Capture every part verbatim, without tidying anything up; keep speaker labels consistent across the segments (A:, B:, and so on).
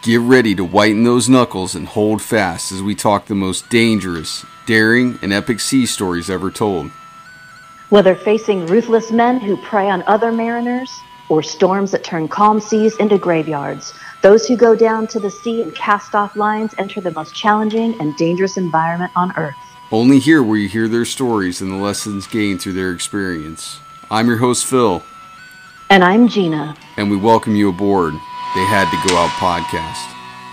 A: Get ready to whiten those knuckles and hold fast as we talk the most dangerous, daring, and epic sea stories ever told.
B: Whether facing ruthless men who prey on other mariners, or storms that turn calm seas into graveyards, those who go down to the sea and cast off lines enter the most challenging and dangerous environment on Earth.
A: Only here will you hear their stories and the lessons gained through their experience. I'm your host, Phil.
B: And I'm Gina.
A: And we welcome you aboard They Had to Go Out podcast.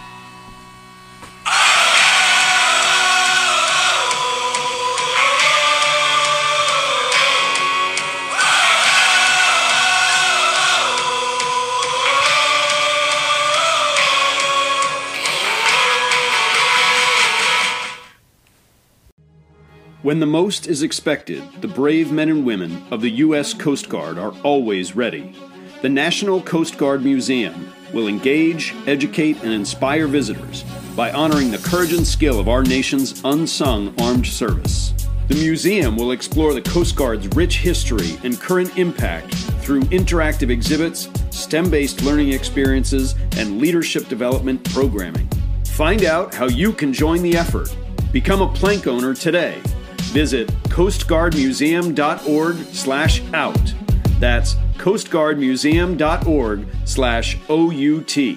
C: When the most is expected, the brave men and women of the U S Coast Guard are always ready. The National Coast Guard Museum will engage, educate, and inspire visitors by honoring the courage and skill of our nation's unsung armed service. The museum will explore the Coast Guard's rich history and current impact through interactive exhibits, STEM-based learning experiences, and leadership development programming. Find out how you can join the effort. Become a plank owner today. Visit coastguardmuseum.org slash out. That's coastguardmuseum.org slash O-U-T.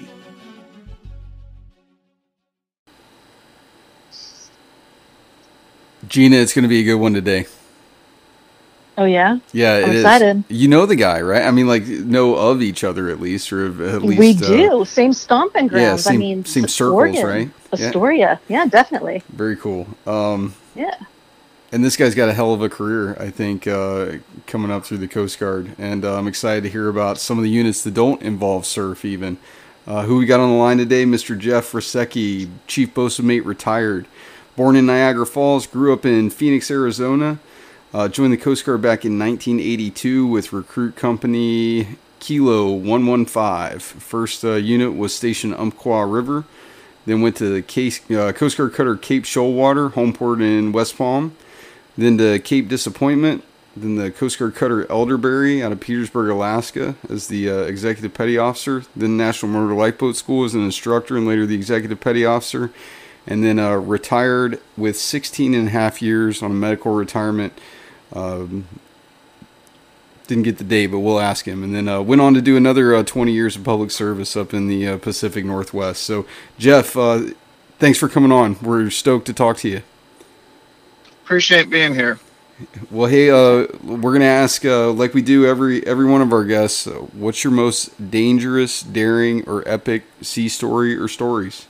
A: Gina, it's going to be a good one today.
B: Oh, yeah?
A: Yeah,
B: I'm
A: it
B: excited.
A: Is. You know the guy, right? I mean, like, know of each other at least, or at least...
B: We
A: uh,
B: do. Same stomping grounds.
A: Yeah, same,
B: I mean,
A: same
B: Oregon,
A: circles, right?
B: Astoria. Yeah. yeah, definitely.
A: Very cool. Um,
B: yeah.
A: And this guy's got a hell of a career, I think, uh, coming up through the Coast Guard. And uh, I'm excited to hear about some of the units that don't involve surf even. Uh, who we got on the line today? Mister Jeff Rasecki, Chief Bosun Mate, retired. Born in Niagara Falls, grew up in Phoenix, Arizona. Uh, joined the Coast Guard back in nineteen eighty-two with Recruit Company Kilo one one five. First uh, unit was stationed Umpqua River. Then went to the Case, uh, Coast Guard Cutter Cape Shoalwater, home port in West Palm. Then to Cape Disappointment, then the Coast Guard Cutter Elderberry out of Petersburg, Alaska as the uh, Executive Petty Officer. Then National Motor Lifeboat School as an instructor and later the Executive Petty Officer. And then uh, retired with sixteen and a half years on a medical retirement. Um, didn't get the date, but we'll ask him. And then uh, went on to do another uh, twenty years of public service up in the uh, Pacific Northwest. So, Jeff, uh, thanks for coming on. We're stoked to talk to you.
D: Appreciate being here.
A: Well, hey, uh, we're going to ask, uh, like we do every every one of our guests, uh, what's your most dangerous, daring, or epic sea story or stories?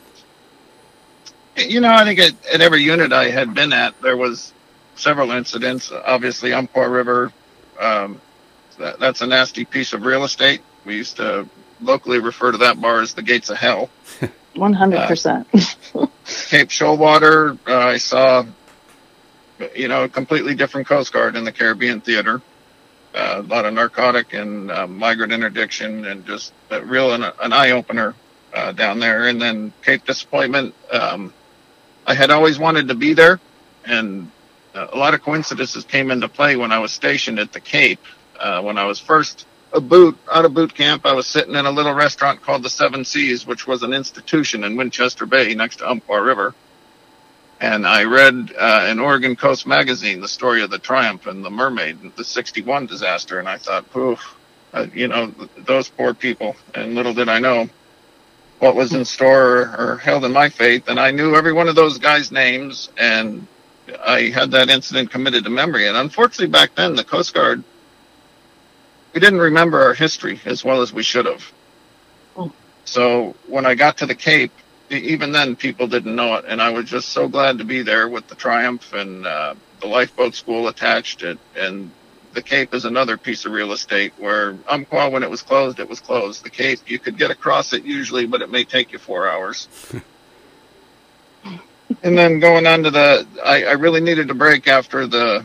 D: You know, I think at, at every unit I had been at, there was several incidents. Obviously, Umpqua River, um, that, that's a nasty piece of real estate. We used to locally refer to that bar as the gates of hell.
B: one hundred percent.
D: Uh, Cape Shoalwater, uh, I saw... you know, a completely different Coast Guard in the Caribbean theater. Uh, a lot of narcotic and uh, migrant interdiction and just a real an, an eye-opener uh, down there. And then Cape Disappointment, um, I had always wanted to be there. And uh, a lot of coincidences came into play when I was stationed at the Cape. Uh, when I was first a boot, out of boot camp, I was sitting in a little restaurant called the Seven Seas, which was an institution in Winchester Bay next to Umpqua River. And I read uh, in Oregon Coast magazine the story of the Triumph and the Mermaid, the sixty-one disaster, and I thought, poof, uh, you know, th- those poor people. And little did I know what was in store or, or held in my faith. And I knew every one of those guys' names, and I had that incident committed to memory. And unfortunately, back then, the Coast Guard, we didn't remember our history as well as we should have. Oh. So when I got to the Cape, even then, people didn't know it, and I was just so glad to be there with the Triumph and uh, the lifeboat school attached. It, and the Cape is another piece of real estate where Umpqua, when it was closed, it was closed. The Cape, you could get across it usually, but it may take you four hours. And then going on to the, I, I really needed a break after the,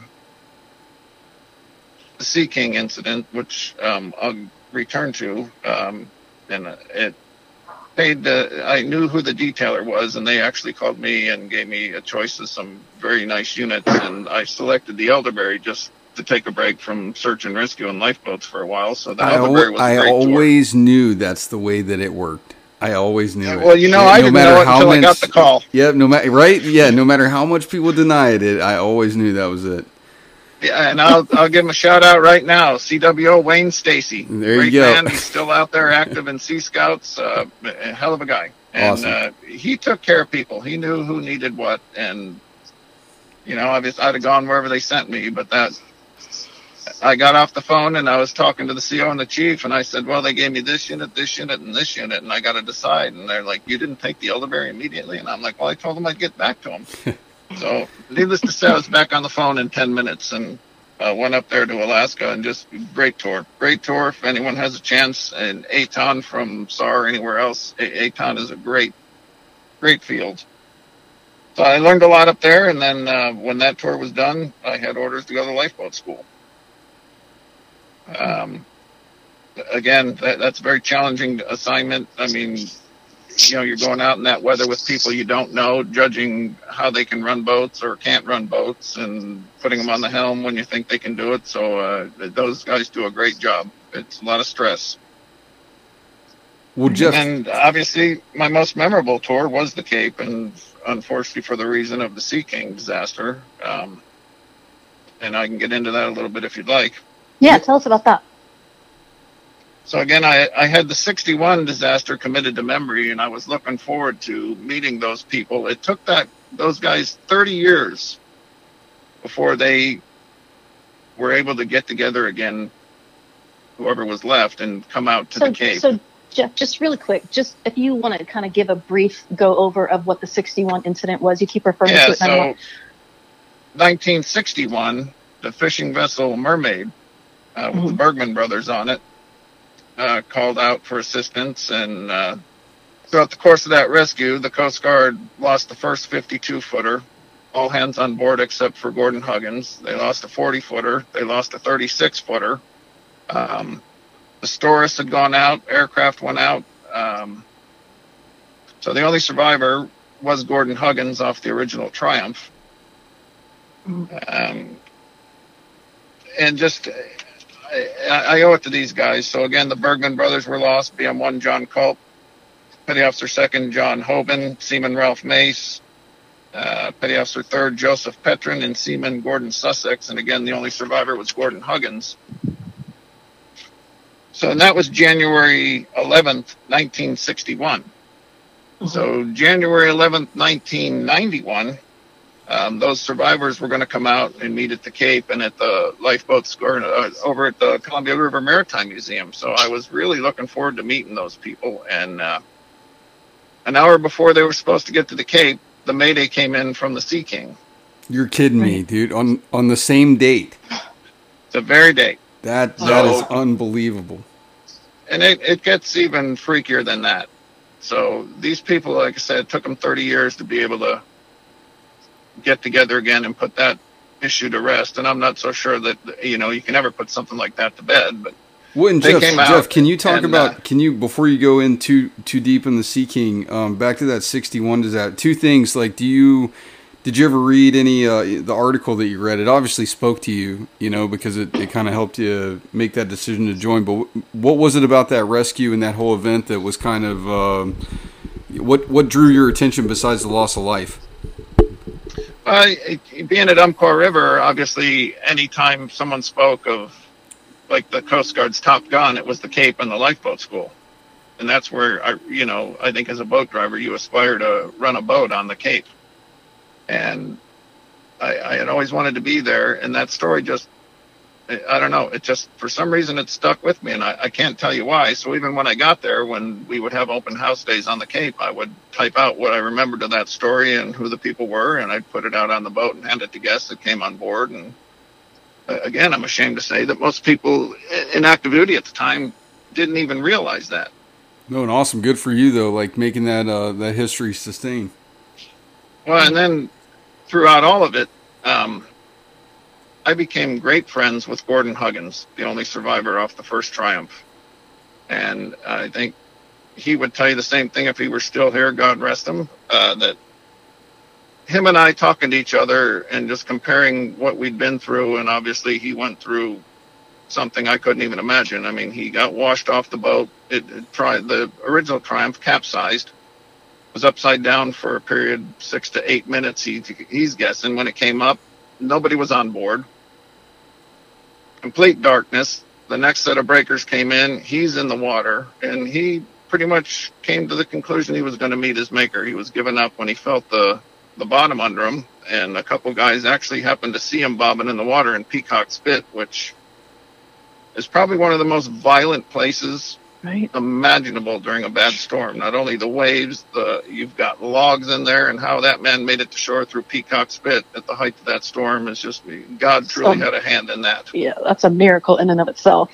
D: the Sea King incident, which um, I'll return to, um, and it. Paid the, I knew who the detailer was, and they actually called me and gave me a choice of some very nice units, and I selected the Elderberry just to take a break from search and rescue and lifeboats for a while. So the
A: I,
D: Elderberry was a
A: I
D: great
A: always tour. knew that's the way that it worked. I always knew it.
D: Well, you know,
A: Yeah,
D: I
A: no
D: didn't
A: matter
D: know it
A: how
D: until I
A: much,
D: got the call.
A: Yeah, no matter right. Yeah, no matter how much people denied it, I always knew that was it.
D: Yeah, and I'll I'll give him a shout out right now. C W O Wayne Stacy,
A: There
D: great
A: you go.
D: man. He's still out there active in Sea Scouts. Uh, a hell of a guy, and
A: Awesome.
D: uh, he took care of people. He knew who needed what, and you know, obviously I'd have gone wherever they sent me. But that, I got off the phone and I was talking to the C O and the chief, and I said, well, they gave me this unit, this unit, and this unit, and I got to decide. And they're like, you didn't take the elderberry immediately, and I'm like, well, I told them I'd get back to them. So, needless to say, I was back on the phone in ten minutes and uh, went up there to Alaska, and just great tour. Great tour. If anyone has a chance, in Aton from S A R or anywhere else, a- Aton is a great, great field. So I learned a lot up there, and then uh, when that tour was done, I had orders to go to lifeboat school. Um, again, that, that's a very challenging assignment. I mean, you know, you're going out in that weather with people you don't know, judging how they can run boats or can't run boats, and putting them on the helm when you think they can do it. So uh, those guys do a great job. It's a lot of stress.
A: Well, Jeff,
D: And obviously, my most memorable tour was the Cape, and unfortunately, for the reason of the Sea King disaster. Um, and I can get into that a little bit if you'd like.
B: Yeah, tell us about that.
D: So again, I, I had the sixty-one disaster committed to memory, and I was looking forward to meeting those people. It took that those guys thirty years before they were able to get together again, whoever was left, and come out to
B: So,
D: the Cape.
B: so Jeff, just really quick, just if you want to kind of give a brief go over of what the sixty-one incident was. You keep referring
D: Yeah,
B: to it. and I don't
D: so
B: want-
D: nineteen sixty-one, the fishing vessel Mermaid, uh, with the
B: Mhm.
D: Bergman brothers on it, uh, called out for assistance, and uh, throughout the course of that rescue, the Coast Guard lost the first fifty-two footer, all hands on board except for Gordon Huggins. They lost a forty footer. They lost a thirty-six footer. Um, the Storis had gone out. Aircraft went out. Um, so the only survivor was Gordon Huggins off the original Triumph. Um, and just, I, I owe it to these guys. So again, the Bergman brothers were lost. B M one John Culp, Petty Officer Second John Hoban, Seaman Ralph Mace, uh, Petty Officer Third Joseph Petrin, and Seaman Gordon Sussex. And again, the only survivor was Gordon Huggins. So and that was January eleventh, nineteen sixty-one. So January eleventh, nineteen ninety-one, um, those survivors were going to come out and meet at the Cape and at the lifeboats or uh, over at the Columbia River Maritime Museum. So I was really looking forward to meeting those people. And uh, an hour before they were supposed to get to the Cape, the Mayday came in from the Sea King.
A: you're kidding me, dude. On on the same date.
D: The very day.
A: That that
D: So-
A: is unbelievable.
D: And it, it gets even freakier than that. So these people, like I said, it took them thirty years to be able to get together again and put that issue to rest. And I'm not so sure that, you know, you can ever put something like that to bed. But
A: Well, and
D: They
A: Jeff,
D: came out
A: Jeff, can you talk
D: and,
A: about?
D: uh,
A: Can you before you go in too too deep in the Sea King? Um, back to that sixty-one. Does that two things? Like, do you did you ever read any uh, the article that you read? It obviously spoke to you, you know, because it, it kind of helped you make that decision to join. But what was it about that rescue and that whole event that was kind of um, what what drew your attention besides the loss of life?
D: uh, being at Umpqua River, obviously, anytime someone spoke of like the Coast Guard's Top Gun, it was the Cape and the lifeboat school. And that's where, I, you know, I think as a boat driver, you aspire to run a boat on the Cape. And I, I had always wanted to be there. And that story just, I I don't know, it just, for some reason, it stuck with me. And I, I can't tell you why. So even when I got there, when we would have open house days on the Cape, I would type out what I remembered of that story and who the people were. And I'd put it out on the boat and hand it to guests that came on board. And uh, again, I'm ashamed to say that most people in active duty at the time didn't even realize that.
A: No, and awesome, good for you though. Like making that uh, that history sustain.
D: Well, and then throughout all of it, um, I became great friends with Gordon Huggins, the only survivor off the first Triumph. And I think he would tell you the same thing if he were still here, God rest him, uh, that him and I talking to each other and just comparing what we'd been through. And obviously he went through something I couldn't even imagine. I mean, he got washed off the boat. It, it tried the original Triumph capsized, was upside down for a period six to eight minutes. He, he's guessing when it came up, nobody was on board. Complete darkness. The next set of breakers came in. He's in the water, and he pretty much came to the conclusion he was going to meet his maker. He was giving up when he felt the the bottom under him, and a couple guys actually happened to see him bobbing in the water in Peacock Spit, which is probably one of the most violent places
B: right.
D: imaginable during a bad storm. Not only the waves, the you've got logs in there, and how that man made it to shore through Peacock Spit at the height of that storm is just, God truly
B: So,
D: had a hand in that.
B: yeah, that's a miracle in and of itself.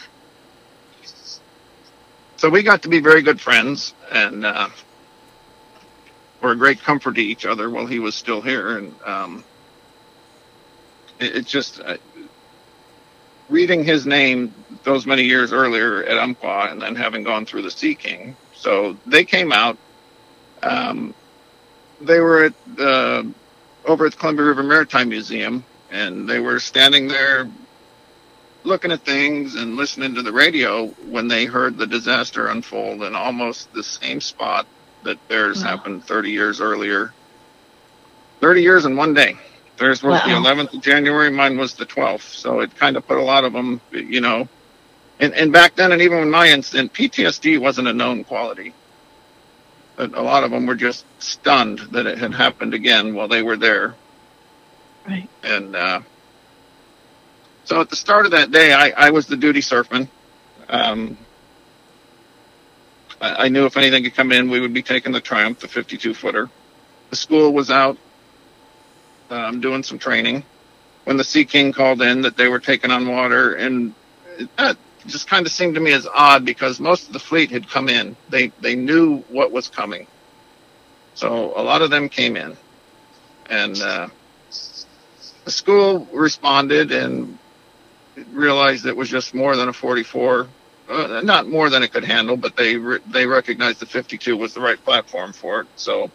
D: So we got to be very good friends, and uh, were a great comfort to each other while he was still here. And um, it, it just uh, reading his name those many years earlier at Umpqua, and then having gone through the Sea King. So they came out. Um, they were at uh, over at the Columbia River Maritime Museum, and they were standing there looking at things and listening to the radio when they heard the disaster unfold in almost the same spot that theirs wow. happened thirty years earlier. thirty years in one day. Theirs was wow. the eleventh of January, mine was the twelfth. So it kind of put a lot of them, you know, and, and back then, and even in my instance, P T S D wasn't a known quality. But a lot of them were just stunned that it had happened again while they were there.
B: Right.
D: And uh, so at the start of that day, I, I was the duty surfman. Um, I, I knew if anything could come in, we would be taking the Triumph, the fifty-two footer. The school was out um, doing some training when the Sea King called in that they were taking on water, and that just kind of seemed to me as odd because most of the fleet had come in. They they knew what was coming, so a lot of them came in, and uh, the school responded and realized it was just more than a forty-four, uh, not more than it could handle, but they re- they recognized the fifty-two was the right platform for it. So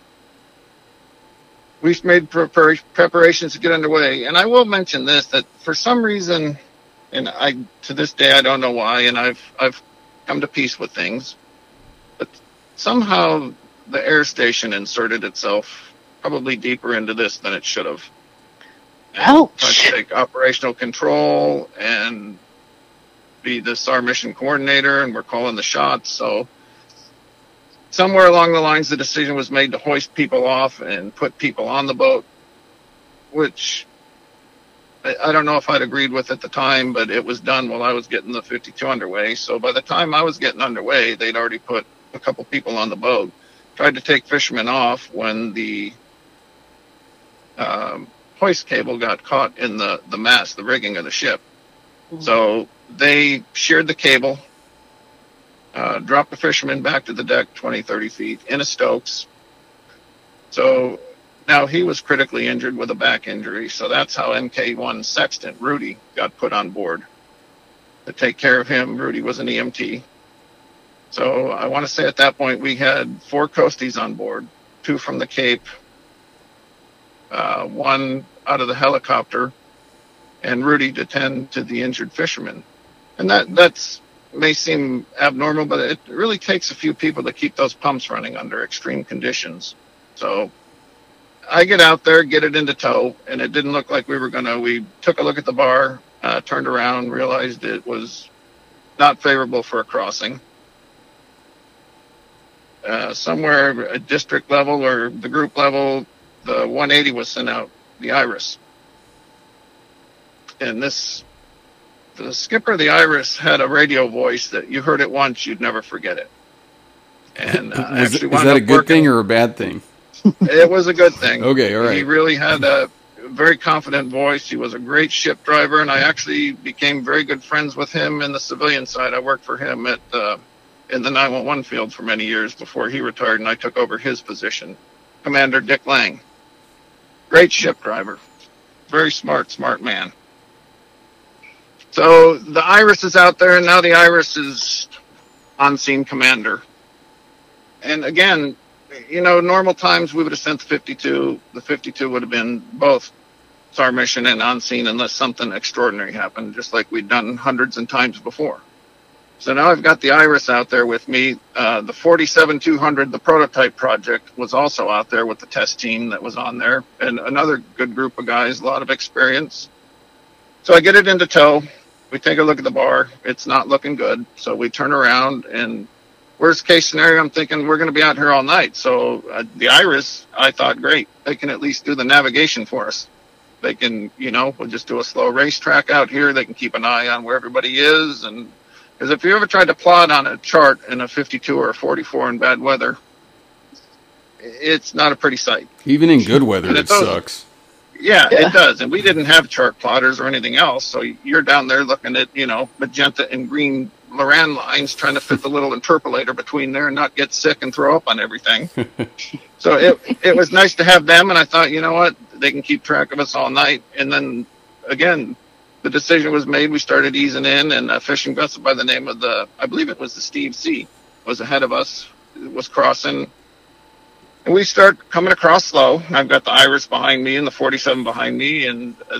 D: we made prepar- preparations to get underway. And I will mention this, that for some reason, and I to this day I don't know why, and I've I've come to peace with things, but somehow the air station inserted itself probably deeper into this than it should have. And tried to take operational control and be the S A R mission coordinator, and we're calling the shots. So somewhere along the lines, the decision was made to hoist people off and put people on the boat, which I, I don't know if I'd agreed with at the time, but it was done while I was getting the fifty-two underway. So by the time I was getting underway, they'd already put a couple people on the boat. Tried to take fishermen off when the um, hoist cable got caught in the, the mast, the rigging of the ship. Mm-hmm. So they sheared the cable, uh, dropped the fisherman back to the deck twenty, thirty feet in a Stokes. So now he was critically injured with a back injury. So that's how M K one Sextant, Rudy, got put on board to take care of him. Rudy was an E M T. So I want to say at that point we had four coasties on board, two from the Cape, uh, one out of the helicopter, and Rudy to tend to the injured fisherman. And that that's may seem abnormal, but it really takes a few people to keep those pumps running under extreme conditions. So I get out there, get it into tow, and it didn't look like we were going to. We took a look at the bar, uh, turned around, realized it was not favorable for a crossing. Uh, somewhere at district level or the group level, the one eighty was sent out, the Iris. And this, the skipper of the Iris had a radio voice that you heard it once, you'd never forget it. And uh,
A: was
D: actually
A: it, is that a good
D: working.
A: thing or a bad thing?
D: It was a good thing.
A: Okay, all right.
D: He really had a very confident voice. He was a great ship driver, and I actually became very good friends with him in the civilian side. I worked for him at uh, in the nine one one field for many years before he retired, and I took over his position. Commander Dick Lang. Great ship driver. Very smart, smart man. So the Iris is out there, and now the Iris is on-scene commander. And again, you know, normal times we would have sent the fifty-two. The fifty-two would have been both It's our mission and on scene unless something extraordinary happened, just like we'd done hundreds and times before. So now I've got the Iris out there with me. Uh, the forty-seven two hundred, the prototype project, was also out there with the test team that was on there, and another good group of guys, a lot of experience. So I get it into tow. We take a look at the bar. It's not looking good. So we turn around, and worst case scenario, I'm thinking we're going to be out here all night. So uh, the Iris, I thought, great. They can at least do the navigation for us. They can, you know, we'll just do a slow racetrack out here. They can keep an eye on where everybody is. And because if you ever tried to plot on a chart in a fifty-two or a forty-four in bad weather, it's not a pretty sight.
A: Even in good weather, it, it sucks.
D: Yeah, yeah, it does. And we didn't have chart plotters or anything else. So you're down there looking at, you know, magenta and green Loran lines, trying to fit the little interpolator between there and not get sick and throw up on everything. So it it was nice to have them. And I thought, you know what, they can keep track of us all night. And then, again, the decision was made. We started easing in, and a fishing vessel by the name of the, I believe it was the Steve C, was ahead of us, was crossing. And we start coming across slow. I've got the Iris behind me and the forty-seven behind me. And, uh,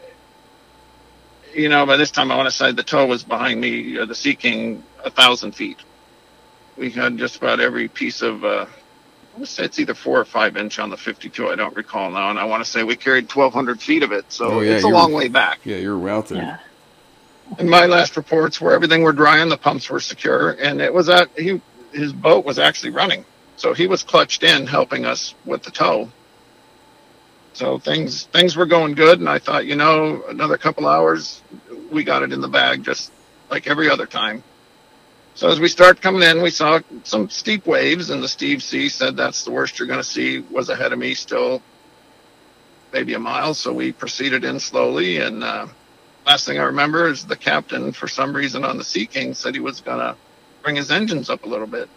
D: you know, by this time I want to say the tow was behind me, uh, the Sea King, a thousand feet. We had just about every piece of, uh, I want to say it's either four or five inch on the fifty-two. I don't recall now. And I want to say we carried twelve hundred feet of it. So oh, yeah, it's a long way back.
A: Yeah, you're out there.
B: Yeah.
D: And my last reports were everything were dry and the pumps were secure. And it was at, he, his boat was actually running. So he was clutched in helping us with the tow. So things things were going good. And I thought, you know, another couple hours, we got it in the bag just like every other time. So as we start coming in, we saw some steep waves, and the Steve C said that's the worst you're going to see, was ahead of me still maybe a mile. So we proceeded in slowly. And uh, last thing I remember is the captain, for some reason on the Sea King, said he was going to bring his engines up a little bit.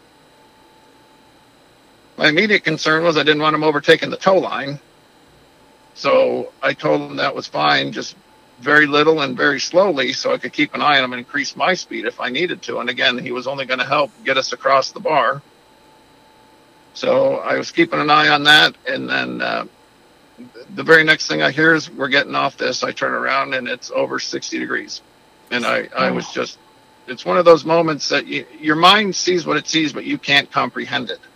D: My immediate concern was I didn't want him overtaking the tow line. So I told him that was fine, just very little and very slowly, so I could keep an eye on him and increase my speed if I needed to. And again, he was only going to help get us across the bar. So I was keeping an eye on that. And then uh, the very next thing I hear is we're getting off this. I turn around and it's over sixty degrees. And I, I was just, it's one of those moments that you, your mind sees what it sees, but you can't comprehend it.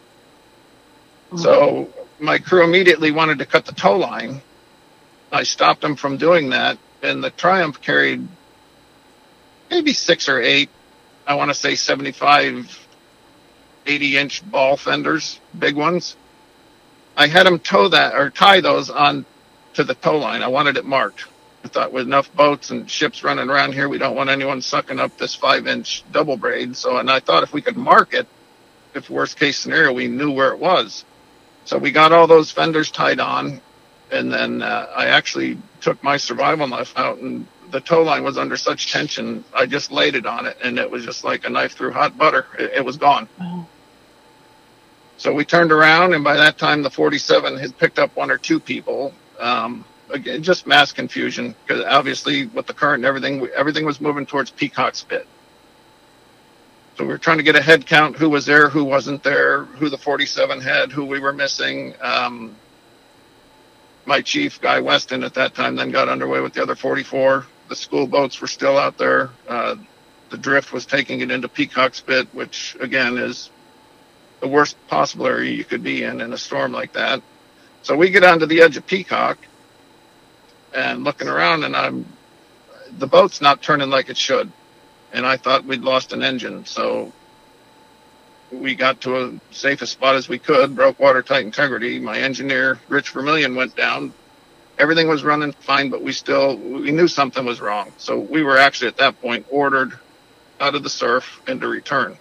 D: So my crew immediately wanted to cut the tow line. I stopped them from doing that, and the Triumph carried maybe six or eight, I want to say seventy-five, eighty inch ball fenders, big ones. I had them tow that or tie those on to the tow line. I wanted it marked. I thought with enough boats and ships running around here, we don't want anyone sucking up this five inch double braid. So, and I thought if we could mark it, if worst case scenario, we knew where it was. So we got all those fenders tied on, and then uh, I actually took my survival knife out, and the tow line was under such tension, I just laid it on it, and it was just like a knife through hot butter. It, it was gone. Oh. So we turned around, and by that time, the forty-seven had picked up one or two people. Um, again, just mass confusion, because obviously with the current and everything, everything was moving towards Peacock Spit. So we were trying to get a head count, who was there, who wasn't there, who the forty-seven had, who we were missing. Um, my chief, Guy Weston, at that time, then got underway with the other forty-four. The school boats were still out there. Uh, the drift was taking it into Peacock Spit, which, again, is the worst possible area you could be in in a storm like that. So we get onto the edge of Peacock and looking around, and I'm the boat's not turning like it should. And I thought we'd lost an engine. So we got to a safest spot as we could, broke watertight integrity. My engineer, Rich Vermillion, went down. Everything was running fine, but we still, we knew something was wrong. So we were actually at that point ordered out of the surf and to return.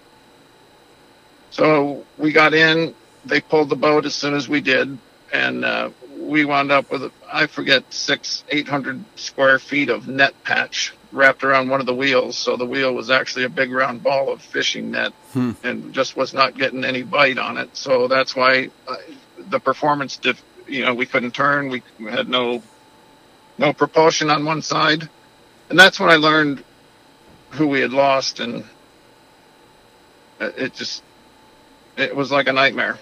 D: So we got in, they pulled the boat as soon as we did. And uh, we wound up with, I forget, six, eight hundred square feet of net patch wrapped around one of the wheels. So the wheel was actually a big round ball of fishing net hmm. and just was not getting any bite on it. So that's why uh, the performance, diff, you know, we couldn't turn. We had no, no propulsion on one side. And that's when I learned who we had lost. And it just, it was like a nightmare.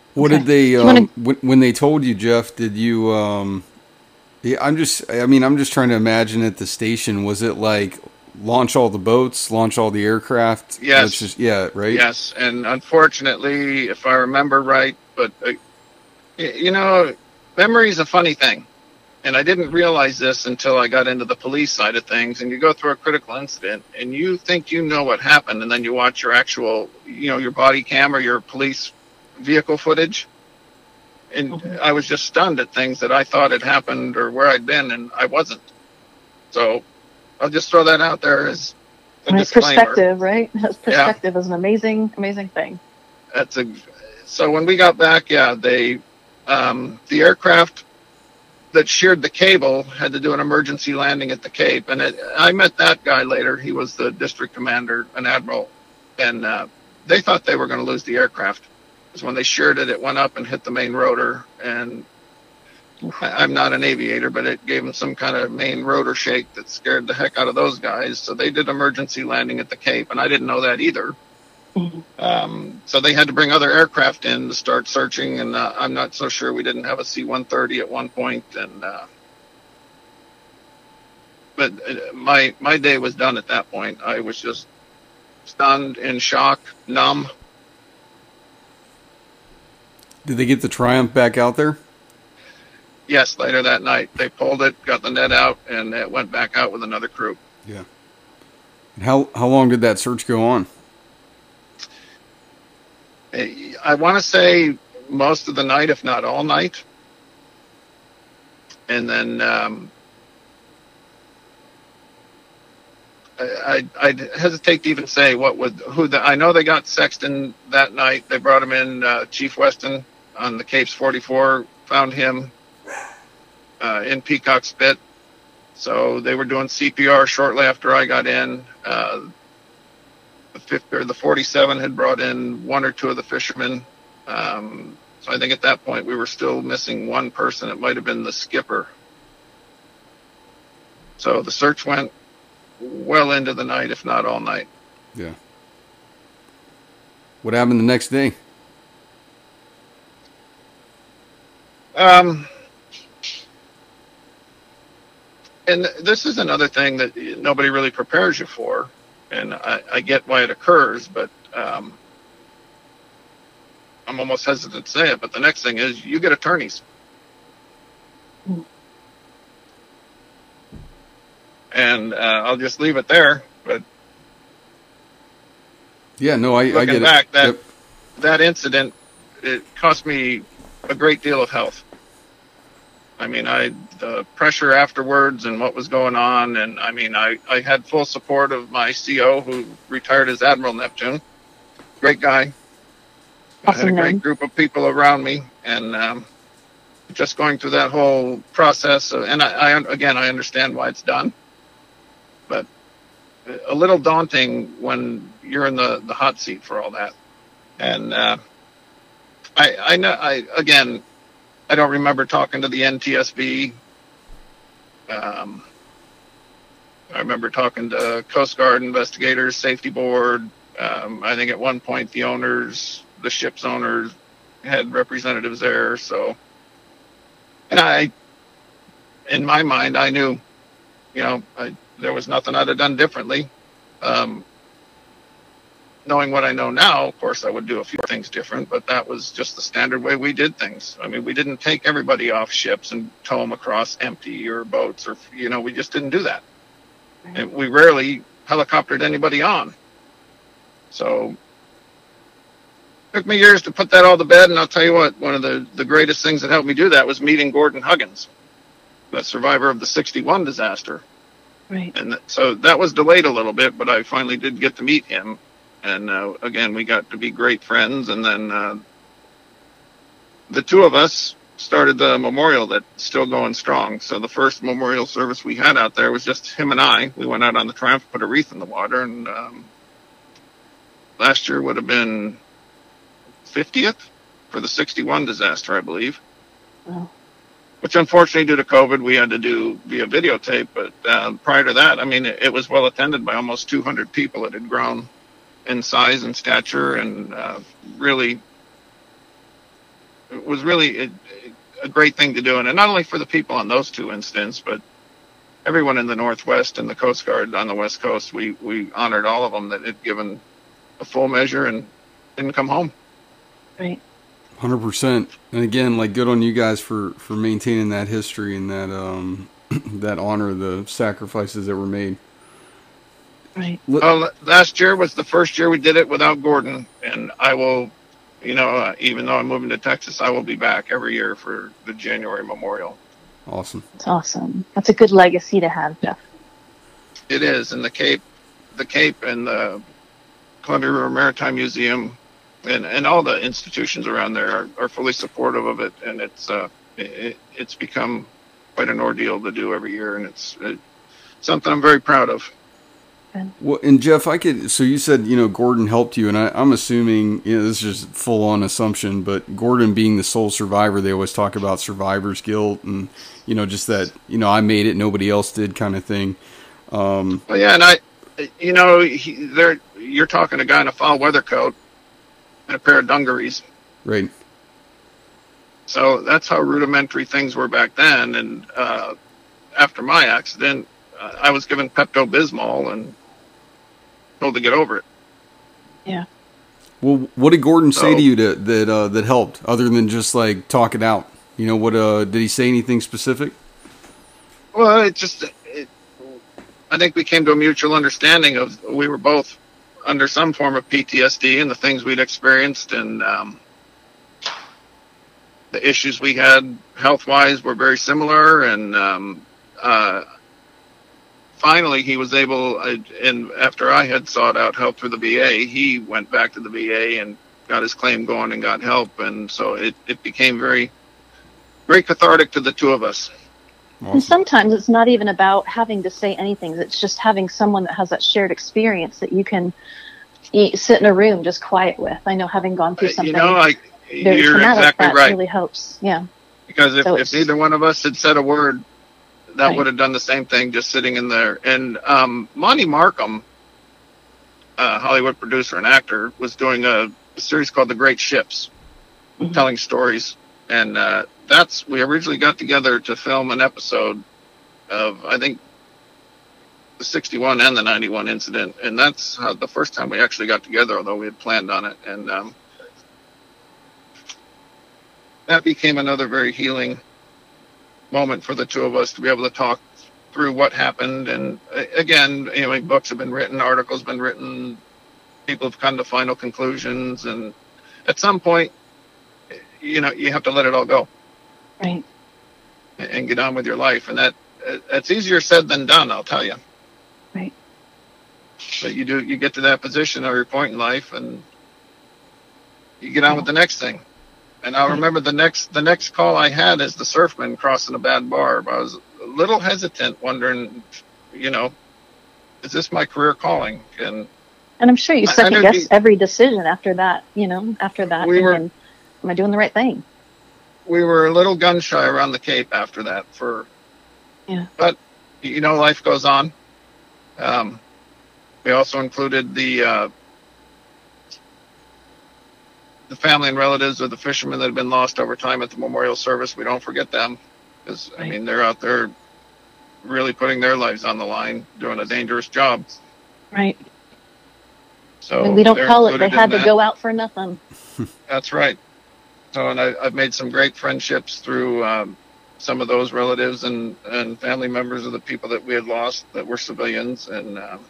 A: What
B: Okay.
A: did they,
B: Do you
A: um,
B: wanna-
A: when, when they told you, Jeff, did you, um, yeah, I'm just, I mean, I'm just trying to imagine at the station, was it like launch all the boats, launch all the aircraft?
D: Yes.
A: Let's just, yeah, right?
D: Yes, and unfortunately, if I remember right, but uh, y- you know, memory is a funny thing, and I didn't realize this until I got into the police side of things. And you go through a critical incident, and you think you know what happened, and then you watch your actual, you know, your body cam or your police vehicle footage, and
B: Mhm.
D: I was just stunned at things that I thought had happened or where I'd been, and I wasn't. So I'll just throw that out there as a
B: Right,
D: disclaimer.
B: perspective, right? Perspective is an amazing, amazing thing.
D: That's a so when we got back, yeah, they um, the aircraft that sheared the cable had to do an emergency landing at the Cape, and it, I met that guy later. He was the district commander, an admiral, and uh, they thought they were going to lose the aircraft. Because when they sheared it, it went up and hit the main rotor, and I, I'm not an aviator, but it gave them some kind of main rotor shake that scared the heck out of those guys. So they did emergency landing at the Cape, and I didn't know that either.
B: Mhm.
D: Um, so they had to bring other aircraft in to start searching, and uh, I'm not so sure we didn't have a C one thirty at one point. And uh, but uh, my my day was done at that point. I was just stunned, in shock, numb.
A: Did they get the Triumph back out there?
D: Yes, later that night they pulled it, got the net out, and it went back out with another crew.
A: Yeah. And how, how long did that search go on?
D: I want to say most of the night, if not all night. And then um, I, I I'd hesitate to even say what would who the I know they got Sexton that night. They brought him in. Uh, Chief Weston on the Capes forty-four found him uh, in Peacock Spit. So they were doing C P R shortly after I got in. Uh, the fifth or the forty-seven had brought in one or two of the fishermen. Um, so I think at that point we were still missing one person. It might have been the skipper. So the search went well into the night, if not all night.
A: Yeah. What happened the next day?
D: Um, and this is another thing that nobody really prepares you for. And I, I get why it occurs, but um, I'm almost hesitant to say it. But the next thing is you get attorneys.
B: Mm.
D: And uh, I'll just leave it there. But
A: Yeah, no, I, I
D: looking
A: get it.
D: back, that
A: Yep.
D: that incident, it cost me a great deal of health. I mean, I the pressure afterwards and what was going on, and I mean, I, I had full support of my C O who retired as Admiral Neptune. Great guy. I had
B: Awesome
D: a great
B: man.
D: group of people around me, and um, just going through that whole process. Of, and I, I again, I understand why it's done, but a little daunting when you're in the, the hot seat for all that. And uh, I I know I again. I don't remember talking to the N T S B. Um, I remember talking to Coast Guard investigators, safety board. Um, I think at one point the owners, the ship's owners, had representatives there. So, and I, in my mind, I knew, you know, I, there was nothing I'd have done differently. Um, knowing what I know now, of course, I would do a few things different, but that was just the standard way we did things. I mean, we didn't take everybody off ships and tow them across empty or boats, or, you know, we just didn't do that. And we rarely helicoptered anybody on. So it took me years to put that all to bed, and I'll tell you what, one of the, the greatest things that helped me do that was meeting Gordon Huggins, the survivor of the sixty-one disaster.
B: Right.
D: And th- so that was delayed a little bit, but I finally did get to meet him. And uh, again, we got to be great friends. And then uh, the two of us started the memorial that's still going strong. So the first memorial service we had out there was just him and I. We went out on the Triumph, put a wreath in the water. And um, last year would have been fiftieth for the sixty-one disaster, I believe.
B: Wow.
D: Which unfortunately, due to COVID, we had to do via videotape. But uh, prior to that, I mean, it, it was well attended by almost two hundred people. It had grown in size and stature, and uh, really was really a, a great thing to do. And not only for the people on those two incidents, but everyone in the Northwest and the Coast Guard on the West Coast, we, we honored all of them that had given a full measure and didn't come home.
B: Right.
A: one hundred percent. And again, like, good on you guys for, for maintaining that history and that um that honor, the sacrifices that were made.
B: Right.
D: Well, last year was the first year we did it without Gordon, and I will, you know, uh, even though I'm moving to Texas, I will be back every year for the January memorial.
A: Awesome.
B: That's awesome. That's a good legacy to have, Jeff.
D: It is, and the Cape, the Cape, and the Columbia River Maritime Museum, and, and all the institutions around there are, are fully supportive of it, and it's uh, it, it's become quite an ordeal to do every year, and it's it, something I'm very proud of.
A: Well, and Jeff, I could, so you said, you know, Gordon helped you, and I, I'm assuming, you know, this is just full on assumption, but Gordon being the sole survivor, they always talk about survivor's guilt and, you know, just that, you know, I made it, nobody else did kind of thing. Um,
D: well, yeah, and I, you know, he, they're, you're talking a guy in a foul weather coat and a pair of dungarees.
A: Right.
D: So that's how rudimentary things were back then. And uh, after my accident, uh, I was given Pepto-Bismol and told to get over it.
B: Yeah.
A: Well, what did Gordon
D: so,
A: say to you that that uh, that helped, other than just like talk it out? You know, what uh, did he say anything specific?
D: Well, it just, it, I think we came to a mutual understanding of we were both under some form of P T S D and the things we'd experienced, and um, the issues we had health-wise were very similar. And um, uh, finally, he was able, and after I had sought out help through the V A, he went back to the V A and got his claim going and got help. And so it, it became very, very cathartic to the two of us.
A: Awesome.
B: And sometimes it's not even about having to say anything. It's just having someone that has that shared experience that you can eat, sit in a room just quiet with. I know, having gone through something
D: you know, like,
B: very
D: you're
B: traumatic,
D: exactly
B: that
D: right.
B: really helps. Yeah.
D: Because if,
B: So
D: if neither one of us had said a word, that
B: Right.
D: would have done the same thing, just sitting in there. And um, Monty Markham, a Hollywood producer and actor, was doing a, a series called The Great Ships,
B: Mhm.
D: telling stories. And uh, that's, we originally got together to film an episode of, I think, the sixty-one and the ninety-one incident. And that's how, the first time we actually got together, although we had planned on it. And um, that became another very healing moment for the two of us to be able to talk through what happened. And uh, again, you know, books have been written, articles have been written, people have come to final conclusions. And at some point, you know, you have to let it all go.
B: Right.
D: And get on with your life. And that that's easier said than done, I'll tell you.
B: Right.
D: But you do, you get to that position or your point in life, and you get on with the next thing. And I'll remember the next the next call I had as the surfman crossing a bad barb. I was a little hesitant, wondering, you know, is this my career calling? And
B: And I'm sure you
D: I- I
B: second
D: know
B: guess
D: the-
B: every decision after that, you know, after that.
D: We were-
B: thinking, am I doing the right thing?
D: we were a little gun shy around the Cape after that. For
B: Yeah.
D: But you know, life goes on. Um, we also included the uh, the family and relatives of the fishermen that have been lost over time at the memorial service. We don't forget them, because I
B: Right.
D: mean, they're out there really putting their lives on the line, doing a dangerous job.
B: Right.
D: So
B: And we don't
D: they're
B: call it, they
D: included in
B: had to
D: that.
B: go out for nothing.
D: That's right. So, and I, I've made some great friendships through um, some of those relatives and, and family members of the people that we had lost that were civilians. And um,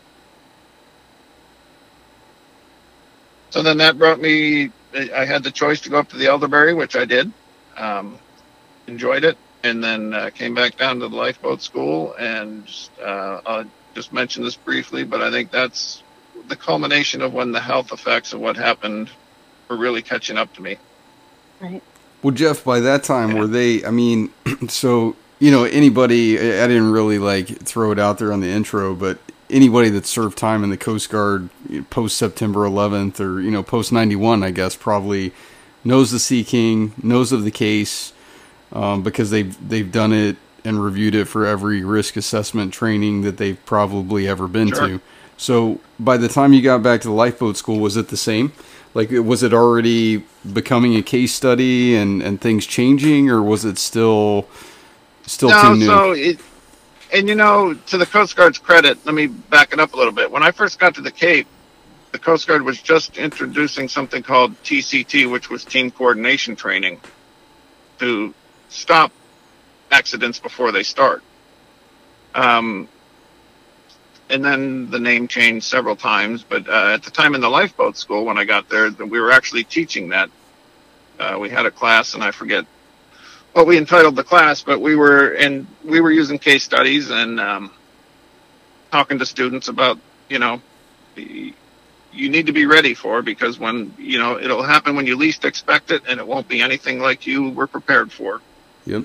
D: so then that brought me, I had the choice to go up to the Elderberry, which I did. Um, enjoyed it. And then uh, came back down to the lifeboat school. And uh, I'll just mention this briefly, but I think that's the culmination of when the health effects of what happened were really catching up to me.
B: Right.
A: Well, Jeff, by that time, were they, I mean, so, you know, anybody, I didn't really like throw it out there on the intro, but anybody that served time in the Coast Guard post September eleventh or, you know, post ninety-one, I guess, probably knows the Sea King, knows of the case, um, because they've, they've done it and reviewed it for every risk assessment training that they've probably ever been
D: Sure.
A: to. So by the time you got back to the lifeboat school, was it the same? Like, was it already becoming a case study and, and things changing, or was it still still
D: no,
A: too new?
D: So it, and you know, to the Coast Guard's credit, let me back it up a little bit. When I first got to the Cape, the Coast Guard was just introducing something called T C T, which was team coordination training, to stop accidents before they start. Um, and then the name changed several times, but uh, at the time in the lifeboat school, when I got there, we were actually teaching that. Uh, we had a class, and I forget what we entitled the class, but we were and we were using case studies and um, talking to students about, you know, the, you need to be ready for, because when, you know, it'll happen when you least expect it, and it won't be anything like you were prepared for.
A: Yep.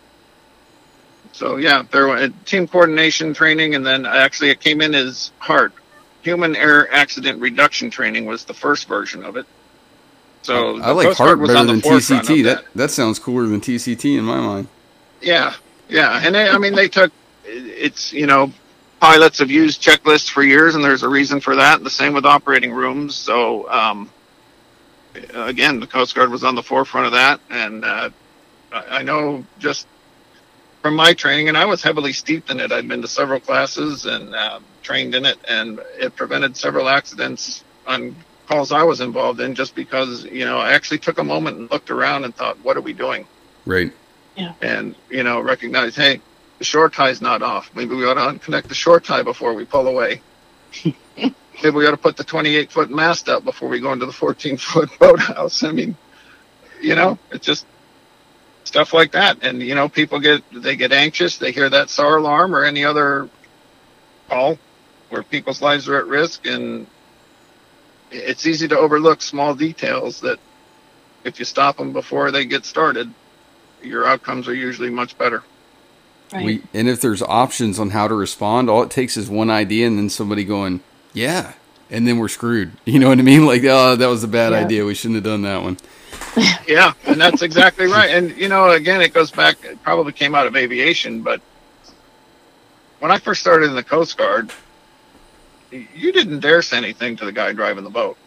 D: So yeah, there was team coordination training, and then actually it came in as HART, Human Error Accident Reduction Training, was the first version of it. So
A: I like HART better than T C T. That. that that sounds cooler than T C T in my mind.
D: Yeah, yeah, and they, I mean, they took it's you know, pilots have used checklists for years, and there's a reason for that. The same with operating rooms. So um, again, the Coast Guard was on the forefront of that, and uh, I know just from my training, and I was heavily steeped in it. I'd been to several classes and uh, trained in it, and it prevented several accidents on calls I was involved in, just because, you know, I actually took a moment and looked around and thought, what are we doing?
A: Right.
B: Yeah.
D: And, you know, recognize, hey, the shore tie's not off. Maybe we ought to unconnect the shore tie before we pull away. Maybe we ought to put the twenty-eight foot mast up before we go into the fourteen foot boathouse. I mean, you know, it's just stuff like that. And, you know, people get, they get anxious. They hear that S A R alarm or any other call where people's lives are at risk. And it's easy to overlook small details that if you stop them before they get started, your outcomes are usually much better.
B: Right.
A: We, and if there's options on how to respond, all it takes is one idea and then somebody going, yeah, and then we're screwed. You know what I mean? Like, oh, that was a bad
B: Yeah.
A: idea. We shouldn't have done that one.
D: Yeah, and that's exactly right. And, you know, again, it goes back, it probably came out of aviation, but when I first started in the Coast Guard, you didn't dare say anything to the guy driving the boat.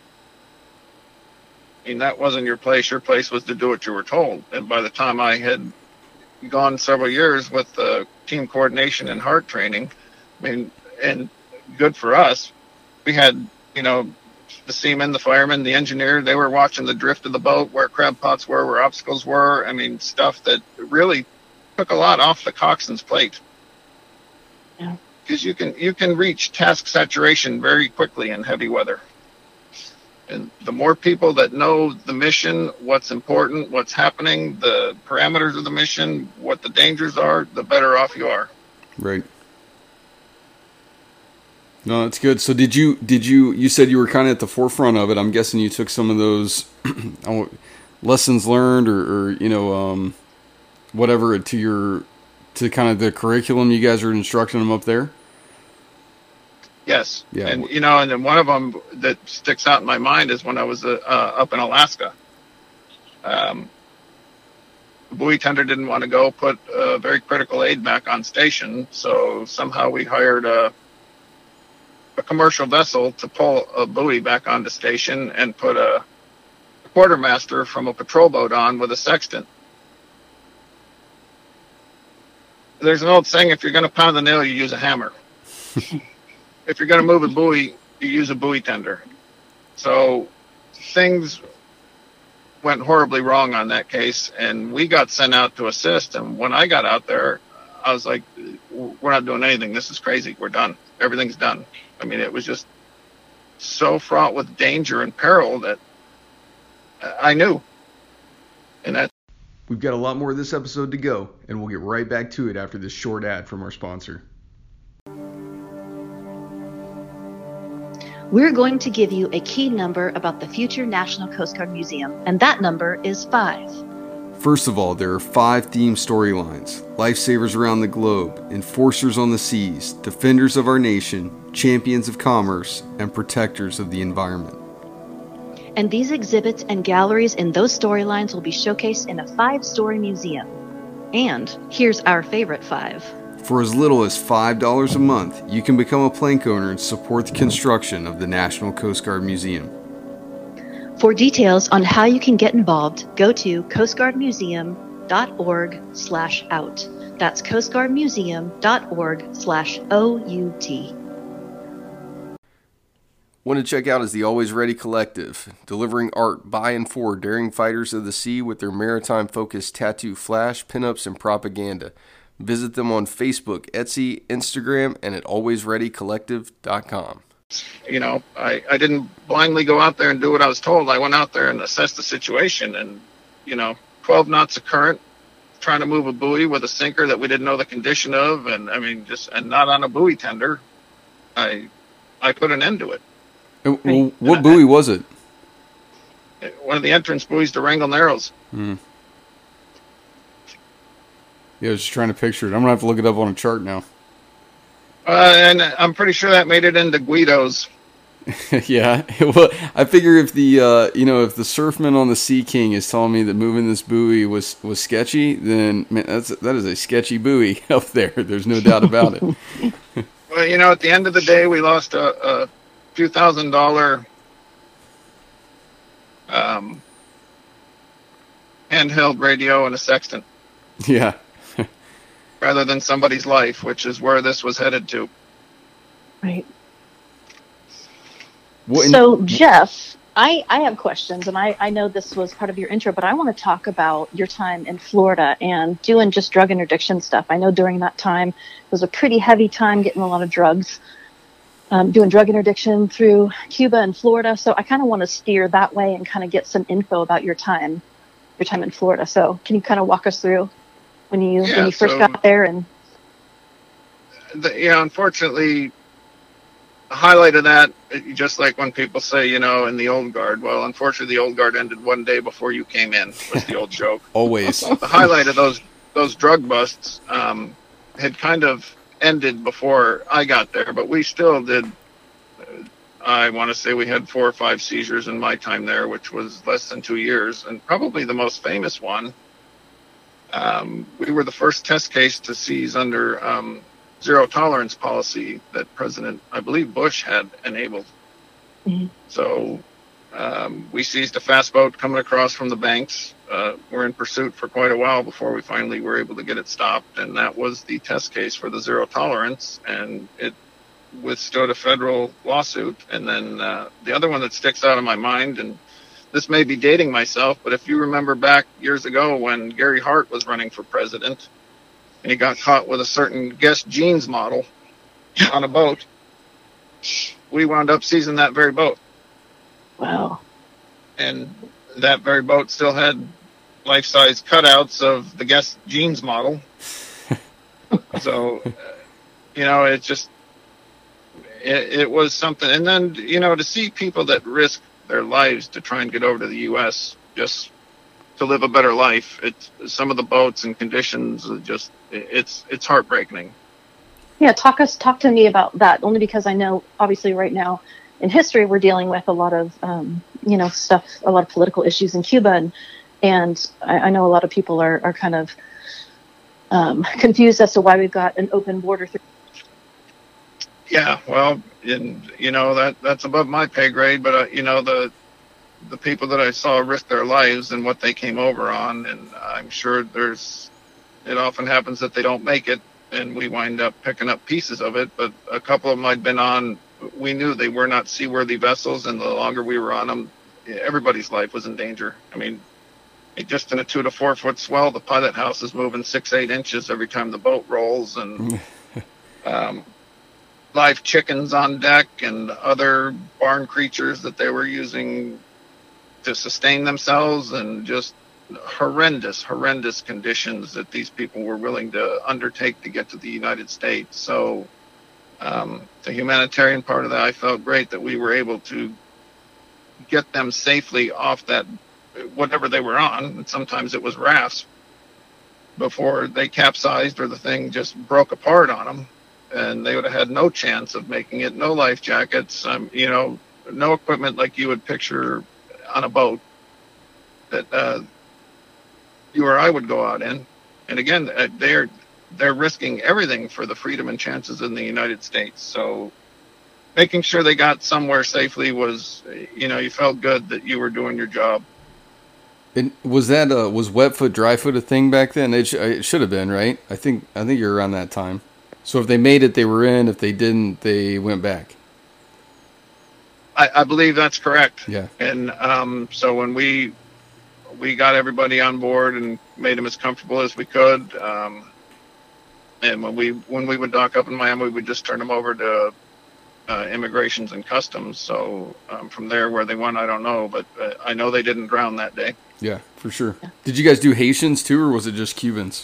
D: I mean, that wasn't your place. Your place was to do what you were told. And by the time I had gone several years with the team coordination and HART training, I mean, and good for us, we had, you know, the seaman, the fireman, the engineer, they were watching the drift of the boat, where crab pots were, where obstacles were. I mean, stuff that really took a lot off the coxswain's plate.
B: Yeah.
D: Because you can you can reach task saturation very quickly in heavy weather. And the more people that know the mission, what's important, what's happening, the parameters of the mission, what the dangers are, the better off you are.
A: Right. No, that's good. So did you, did you, you said you were kind of at the forefront of it. I'm guessing you took some of those lessons learned or, or, you know, um, whatever to your, to kind of the curriculum you guys are instructing them up there.
D: Yes.
A: Yeah.
D: And, you know, and then one of them that sticks out in my mind is when I was uh, uh, up in Alaska. Um, the buoy tender didn't want to go put a very critical aid back on station. So somehow we hired a, a commercial vessel to pull a buoy back onto station and put a, a quartermaster from a patrol boat on with a sextant. There's an old saying, if you're going to pound the nail, you use a hammer. If you're going to move a buoy, you use a buoy tender. So things went horribly wrong on that case, and we got sent out to assist. And when I got out there, I was like, we're not doing anything. This is crazy. We're done. Everything's done. I mean, it was just so fraught with danger and peril that I knew. And that.
A: We've got a lot more of this episode to go, and we'll get right back to it after this short ad from our sponsor.
B: We're going to give you a key number about the future National Coast Guard Museum, and that number is five.
A: First of all, there are five theme storylines: lifesavers around the globe, enforcers on the seas, defenders of our nation, champions of commerce, and protectors of the environment.
B: And these exhibits and galleries in those storylines will be showcased in a five-story museum. And here's our favorite five.
A: For as little as five dollars a month, you can become a plank owner and support the construction of the National Coast Guard Museum.
B: For details on how you can get involved, go to coastguardmuseum.org slash out. That's coastguardmuseum.org slash O-U-T.
A: Want to check out is the Always Ready Collective, delivering art by and for daring fighters of the sea with their maritime-focused tattoo flash, pinups, and propaganda. Visit them on Facebook, Etsy, Instagram, and at always ready collective dot com.
D: You know, I, I didn't blindly go out there and do what I was told. I went out there and assessed the situation, and, you know, twelve knots of current, trying to move a buoy with a sinker that we didn't know the condition of, and I mean, just, and not on a buoy tender. I, I put an end to it.
A: And, well, what and buoy I, was it?
D: One of the entrance buoys to Wrangell Narrows.
A: Hmm. Yeah, I was just trying to picture it. I'm going to have to look it up on a chart now.
D: Uh, and I'm pretty sure that made it into Guido's.
A: Yeah, well, I figure if the uh, you know if the surfman on the Sea King is telling me that moving this buoy was, was sketchy, then man, that's that is a sketchy buoy up there. There's no doubt about it.
D: Well, you know, at the end of the day, we lost a, a few thousand dollar um, handheld radio and a sextant.
A: Yeah.
D: Rather than somebody's life, which is where this was headed to.
B: Right. So, Jeff, I, I have questions, and I, I know this was part of your intro, but I want to talk about your time in Florida and doing just drug interdiction stuff. I know during that time it was a pretty heavy time getting a lot of drugs, um, doing drug interdiction through Cuba and Florida. So I kind of want to steer that way and kind of get some info about your time, your time in Florida. So can you kind of walk us through when you
D: yeah,
B: when you first
D: so,
B: got there? And
D: the, yeah, unfortunately, the highlight of that, just like when people say, you know, in the old guard, well, unfortunately, the old guard ended one day before you came in, was the old joke.
A: Always.
D: The highlight of those those drug busts um, had kind of ended before I got there, but we still did. Uh, I want to say we had four or five seizures in my time there, which was less than two years, and probably the most famous one. Um, we were the first test case to seize under um, zero tolerance policy that President, I believe, Bush had enabled. Mm-hmm. So um, we seized a fast boat coming across from the banks. Uh, we're in pursuit for quite a while before we finally were able to get it stopped. And that was the test case for the zero tolerance. And it withstood a federal lawsuit. And then uh, the other one that sticks out of my mind, and this may be dating myself, but if you remember back years ago when Gary Hart was running for president and he got caught with a certain Guess jeans model on a boat, we wound up seizing that very boat.
B: Wow.
D: And that very boat still had life-size cutouts of the Guess jeans model. So, you know, it just, it, it was something. And then, you know, to see people that risk their lives to try and get over to the U S just to live a better life. It's some of the boats and conditions are just, it's, it's heartbreaking.
B: Yeah. Talk us, talk to me about that, only because I know obviously right now in history, we're dealing with a lot of, um, you know, stuff, a lot of political issues in Cuba. And, and I, I know a lot of people are, are kind of um, confused as to why we've got an open border through.
D: Yeah, well, and you know that that's above my pay grade, but uh, you know the the people that I saw risk their lives and what they came over on, and I'm sure there's it often happens that they don't make it, and we wind up picking up pieces of it. But a couple of them I'd been on, we knew they were not seaworthy vessels, and the longer we were on them, everybody's life was in danger. I mean, just in a two to four foot swell, the pilot house is moving six eight inches every time the boat rolls, and um, live chickens on deck and other barn creatures that they were using to sustain themselves, and just horrendous, horrendous conditions that these people were willing to undertake to get to the United States. So um, the humanitarian part of that, I felt great that we were able to get them safely off that, whatever they were on. And sometimes it was rafts before they capsized or the thing just broke apart on them. And they would have had no chance of making it, no life jackets, um, you know, no equipment like you would picture on a boat that uh, you or I would go out in. And again, they're they're risking everything for the freedom and chances in the United States. So making sure they got somewhere safely was, you know, you felt good that you were doing your job.
A: And was that uh, was wet foot, dry foot a thing back then? It, sh- it should have been, right? I think I think you're around that time. So if they made it, they were in. If they didn't, they went back.
D: I, I believe that's correct.
A: Yeah.
D: And um, so when we we got everybody on board and made them as comfortable as we could, um, and when we when we would dock up in Miami, we would just turn them over to uh, immigrations and customs. So um, from there, where they went, I don't know, but uh, I know they didn't drown that day.
A: Yeah, for sure. Did you guys do Haitians too, or was it just Cubans?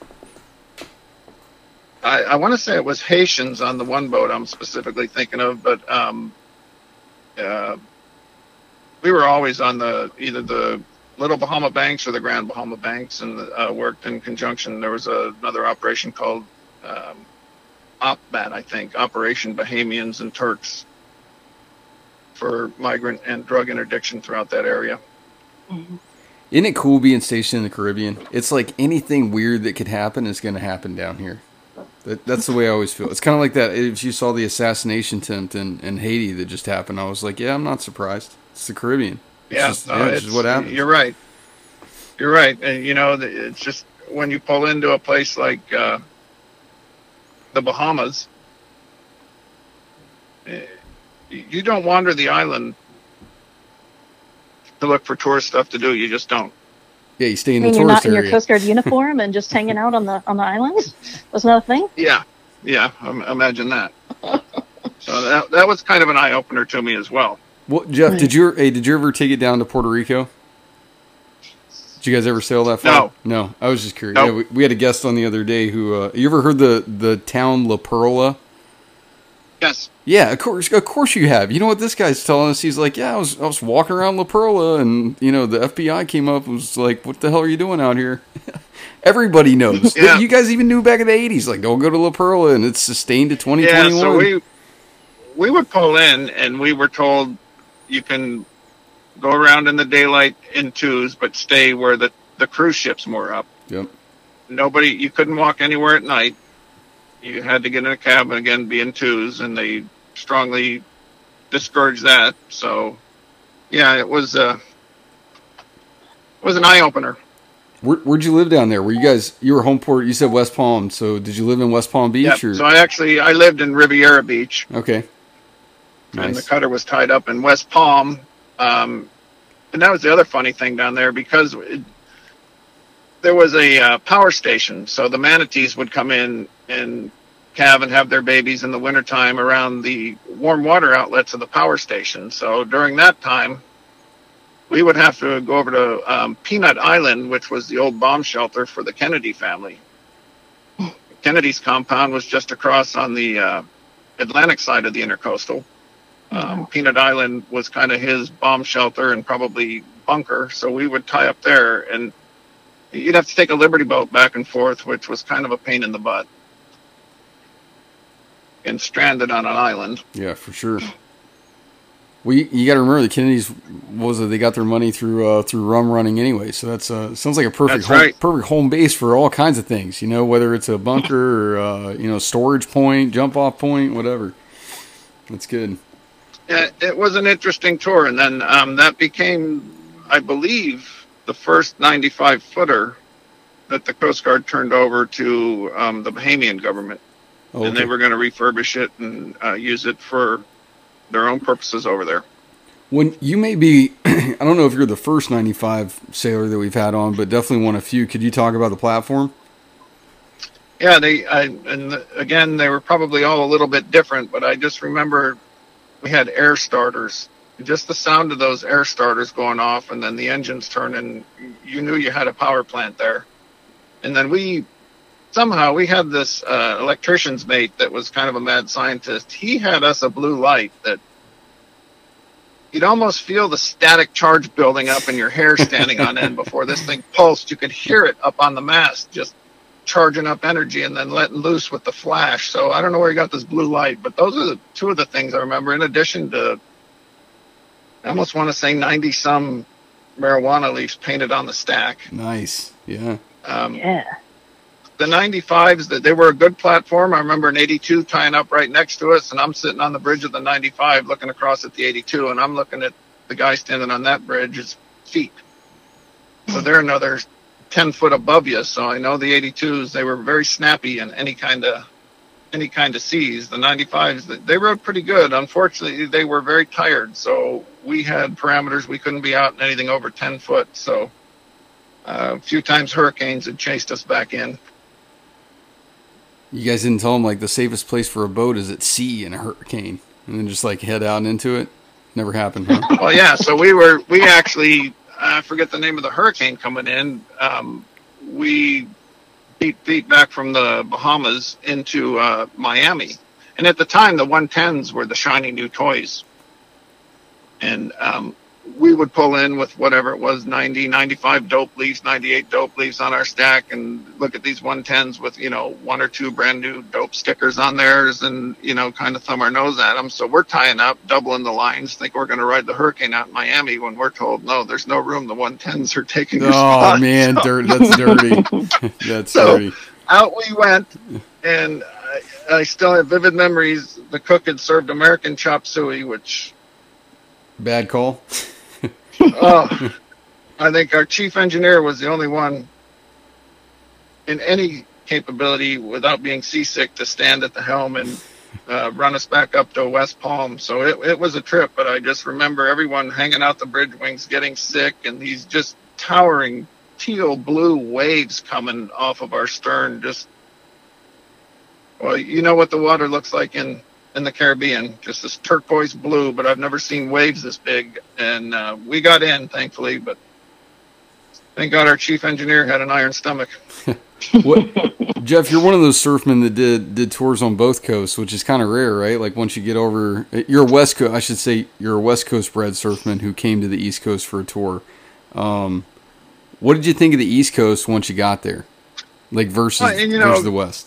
D: I, I want to say it was Haitians on the one boat I'm specifically thinking of, but um, uh, we were always on the either the Little Bahama Banks or the Grand Bahama Banks, and uh, worked in conjunction. There was a, another operation called um, OPBAT, I think, Operation Bahamians and Turks, for migrant and drug interdiction throughout that area.
B: Mm-hmm.
A: Isn't it cool being stationed in the Caribbean? It's like anything weird that could happen is going to happen down here. That, that's the way I always feel. It's kind of like that. If you saw the assassination attempt in, in Haiti that just happened, I was like, yeah, I'm not surprised. It's the Caribbean. It's
D: Yeah,
A: just,
D: no,
A: yeah, it's
D: it's,
A: just what happens.
D: You're right. You're right. And, you know, it's just when you pull into a place like uh, the Bahamas, you don't wander the island to look for tourist stuff to do. You just don't.
A: Yeah, you stay in
B: I mean,
A: the
B: you're
A: tourist
B: not in
A: area.
B: your Coast Guard uniform and just hanging out on the on the island? Wasn't that a thing?
D: Yeah, yeah. Um, imagine that. So that that was kind of an eye opener to me as well.
A: Well, Jeff,
B: Right.
A: did you hey, did you ever take it down to Puerto Rico? Did you guys ever sail that far?
D: No.
A: No. I was just curious.
D: Nope.
A: Yeah, we, we had a guest on the other day who. Uh, you ever heard the the town La Perla?
D: Yes.
A: Yeah, of course, of course you have. You know what this guy's telling us? He's like, yeah, I was I was walking around La Perla, and you know the F B I came up and was like, what the hell are you doing out here? Everybody knows.
D: Yeah.
A: You guys even knew back in the eighties, like, don't go to La Perla, and it's sustained to twenty
D: Yeah.
A: twenty-one.
D: So we we would pull in, and we were told you can go around in the daylight in twos, but stay where the the cruise ships moor up.
A: Yep.
D: Nobody, you couldn't walk anywhere at night. You had to get in a cab and again be in twos, and they strongly discouraged that. So, yeah, it was uh, it was an eye opener.
A: Where, where'd you live down there? Were you guys? You were home port. You said West Palm. So did you live in West Palm Beach?
D: Yeah.
A: Or?
D: So I actually I lived in Riviera Beach,
A: Okay.
D: and the
A: Nice.
D: cutter was tied up in West Palm. Um, and that was the other funny thing down there, because it, there was a uh, power station. So the manatees would come in and calve and have their babies in the wintertime around the warm water outlets of the power station. So during that time, we would have to go over to um, Peanut Island, which was the old bomb shelter for the Kennedy family. Kennedy's compound was just across on the uh, Atlantic side of the intercoastal. Um, Peanut Island was kind of his bomb shelter and probably bunker. So we would tie up there, and you'd have to take a Liberty boat back and forth, which was kind of a pain in the butt. And stranded on an island.
A: Yeah, for sure. Well, you, you got to remember the Kennedys. What was it? They got their money through uh, through rum running anyway. So that's uh, sounds like a perfect
D: That's
A: home,
D: right.
A: perfect home base for all kinds of things. You know, whether it's a bunker or uh, you know storage point, jump off point, whatever. That's good.
D: Yeah, it was an interesting tour, and then um, that became, I believe, the first ninety-five footer that the Coast Guard turned over to um, the Bahamian government.
A: Oh,
D: And they
A: okay.
D: were going to refurbish it and uh, use it for their own purposes over there.
A: When you may be, I don't know if you're the first ninety-five sailor that we've had on, but definitely one of few. Could you talk about the platform?
D: Yeah, they I, and the, again they were probably all a little bit different, but I just remember we had air starters. Just the sound of those air starters going off, and then the engines turning, you knew you had a power plant there. And then we somehow we had this uh, electrician's mate that was kind of a mad scientist. He had us a blue light that you'd almost feel the static charge building up and your hair standing on end before this thing pulsed. You could hear it up on the mast, just charging up energy and then letting loose with the flash. So I don't know where he got this blue light, but those are the two of the things I remember, in addition to, I almost want to say ninety some marijuana leaves painted on the stack.
A: Nice. Yeah.
D: Um,
B: Yeah.
D: the ninety-fives, that they were a good platform. I remember an eighty-two tying up right next to us, and I'm sitting on the bridge of the ninety-five looking across at the eighty-two, and I'm looking at the guy standing on that bridge, his feet. So they're another ten foot above you. So I know the eighty-twos, they were very snappy in any kind of any kind of seas. The ninety-fives, they rode pretty good. Unfortunately, they were very tired. So we had parameters. We couldn't be out in anything over ten foot. So uh, a few times hurricanes had chased us back in.
A: You guys didn't tell them like the safest place for a boat is at sea in a hurricane, and then just like head out into it? Never happened, huh?
D: Well, yeah. So we were, we actually, I forget the name of the hurricane coming in. Um, we beat beat back from the Bahamas into uh, Miami, and at the time the one tens were the shiny new toys, and um, we would pull in with whatever it was, ninety, ninety-five dope leaves, ninety-eight dope leaves on our stack, and look at these one tens with, you know, one or two brand new dope stickers on theirs, and, you know, kind of thumb our nose at them. So we're tying up, doubling the lines, think we're going to ride the hurricane out in Miami, when we're told, no, there's no room. The one tens are taking your
A: Oh,
D: spot.
A: man,
D: So-
A: dirt, that's dirty. That's
D: So-
A: dirty.
D: out we went, and I, I still have vivid memories. The cook had served American chop suey, which,
A: Bad call.
D: oh, I think our chief engineer was the only one in any capability without being seasick to stand at the helm and uh, run us back up to West Palm. So it, it was a trip, but I just remember everyone hanging out the bridge wings, getting sick, and these just towering teal blue waves coming off of our stern. Just, well, you know what the water looks like in in the Caribbean, just this turquoise blue, but I've never seen waves this big. And uh, we got in, thankfully, but thank God our chief engineer had an iron stomach.
A: What, Jeff, you're one of those surfmen that did did tours on both coasts, which is kind of rare, right? Like once you get over, you're a West Coast, I should say, you're a West Coast bred surfman who came to the East Coast for a tour. Um, what did you think of the East Coast once you got there, like versus,
D: Well, and, you know,
A: versus the West?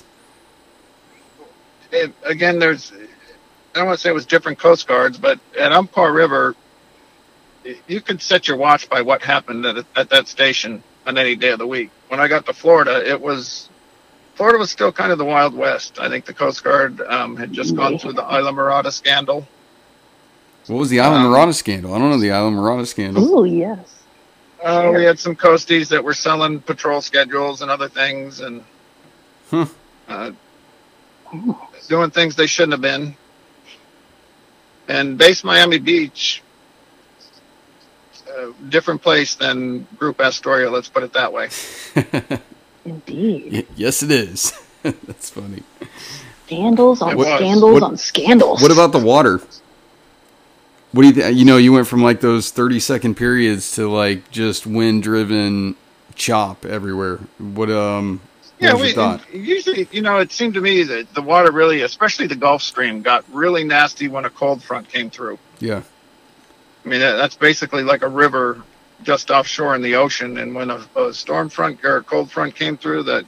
D: It, again, there's, I don't want to say it was different Coast Guards, but at Umpqua River, you could set your watch by what happened at, at that station on any day of the week. When I got to Florida, it was, Florida was still kind of the Wild West. I think the Coast Guard um, had just gone through the Isla Mirada scandal.
A: What was the Island
D: um,
A: Mirada scandal? I don't know the Island Mirada scandal.
B: Oh, yes.
D: Uh, we had some coasties that were selling patrol schedules and other things, and
A: Huh.
D: uh, doing things they shouldn't have been. And Base Miami Beach, uh, different place than Group Astoria, let's put it that way.
B: Indeed.
A: Y- yes, it is. That's funny.
B: Scandals on
D: It was.
B: scandals
A: What-
B: on scandals.
A: What about the water? What do you think? You know, you went from like those thirty second periods to like just wind driven chop everywhere. What um? What
D: Yeah,
A: was
D: we
A: your thought?
D: usually, you know, it seemed to me that the water really, especially the Gulf Stream, got really nasty when a cold front came through.
A: Yeah,
D: I mean, that- that's basically like a river just offshore in the ocean. And when a, a storm front or a cold front came through, that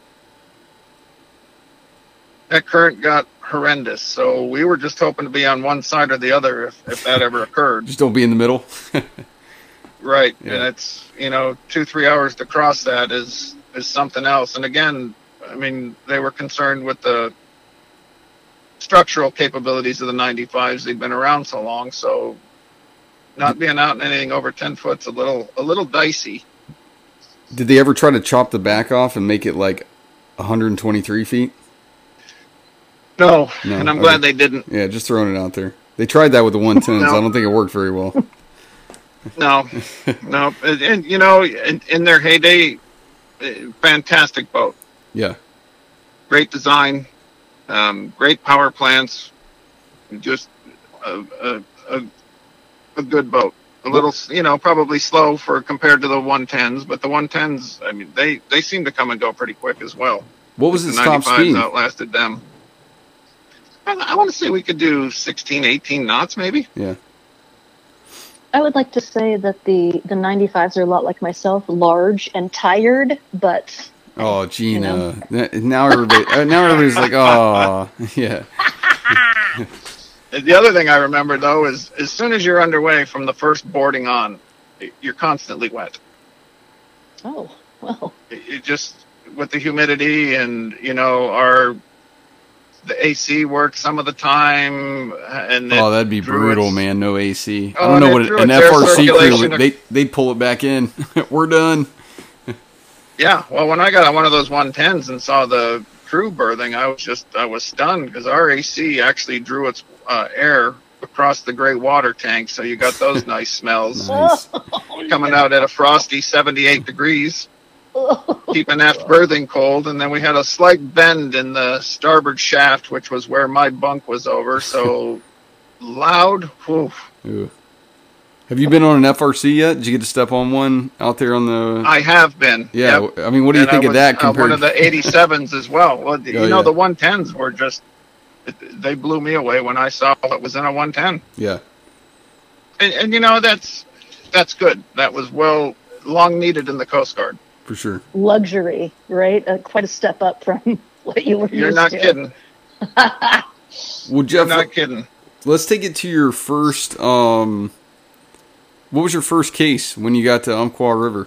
D: that current got horrendous. So we were just hoping to be on one side or the other if, if that ever occurred.
A: just don't be in the middle.
D: Right.
A: Yeah.
D: And it's, you know, two, three hours to cross that is, is something else. And again, I mean, they were concerned with the structural capabilities of the ninety-fives. They've been around so long. So not being out in anything over ten foot's a little, a little dicey.
A: Did they ever try to chop the back off and make it like one hundred twenty-three feet?
D: No.
A: No,
D: And I'm
A: okay.
D: glad they didn't.
A: Yeah, just throwing it out there. They tried that with the one tens.
D: No.
A: I don't think it worked very well.
D: No, no. And, and you know, in, in their heyday, uh, fantastic boat.
A: Yeah,
D: Great design, um, great power plants, just a, a, a, a good boat. A little, you know, probably slow for compared to the one tens, but the one tens, I mean, they, they seem to come and go pretty quick as well.
A: what was
D: The
A: its top
D: ninety-fives
A: speed?
D: outlasted them. I, I want to say we could do sixteen, eighteen knots, maybe.
A: Yeah,
B: I would like to say that the, the ninety-fives are a lot like myself, large and tired, but
A: oh, Gina.
B: You
A: Now everybody, uh, now everybody's like, oh, yeah.
D: The other thing I remember, though, is as soon as you're underway from the first boarding on, you're constantly wet.
B: oh, well.
D: It it just, with the humidity and, you know, our the A C worked some of the time. And
A: oh, that'd be brutal,
D: its,
A: man. No A C.
D: Oh,
A: I don't know what
D: it,
A: an F R C crew, they, they'd pull it back in. We're done.
D: Yeah. Well, when I got on one of those one tens and saw the crew berthing, I was just, I was stunned because our A C actually drew its uh, air across the gray water tank. So you got those nice smells
A: Nice.
D: coming out at a frosty seventy-eight degrees. Keeping that berthing cold, and then we had a slight bend in the starboard shaft, which was where my bunk was over. So loud. Whew.
A: Ooh. Have you been on an F R C yet? Did you get to step on one out there on the?
D: I have been.
A: Yeah.
D: Yep.
A: I mean, what do you
D: And
A: think
D: I
A: of
D: was,
A: that compared?
D: Uh, one of the eighty-sevens as well. Well, you
A: Oh,
D: know,
A: yeah.
D: the one tens were just, they blew me away when I saw it was in a one ten.
A: Yeah.
D: And, and you know, that's that's good. That was well long needed in the Coast Guard.
A: For sure.
B: Luxury, right? Uh, quite a step up from what you were
D: You're
B: used
D: not
B: to.
D: kidding.
A: Well,
D: You're
A: Jeff,
D: not kidding.
A: let's take it to your first. Um, what was your first case when you got to Umpqua River?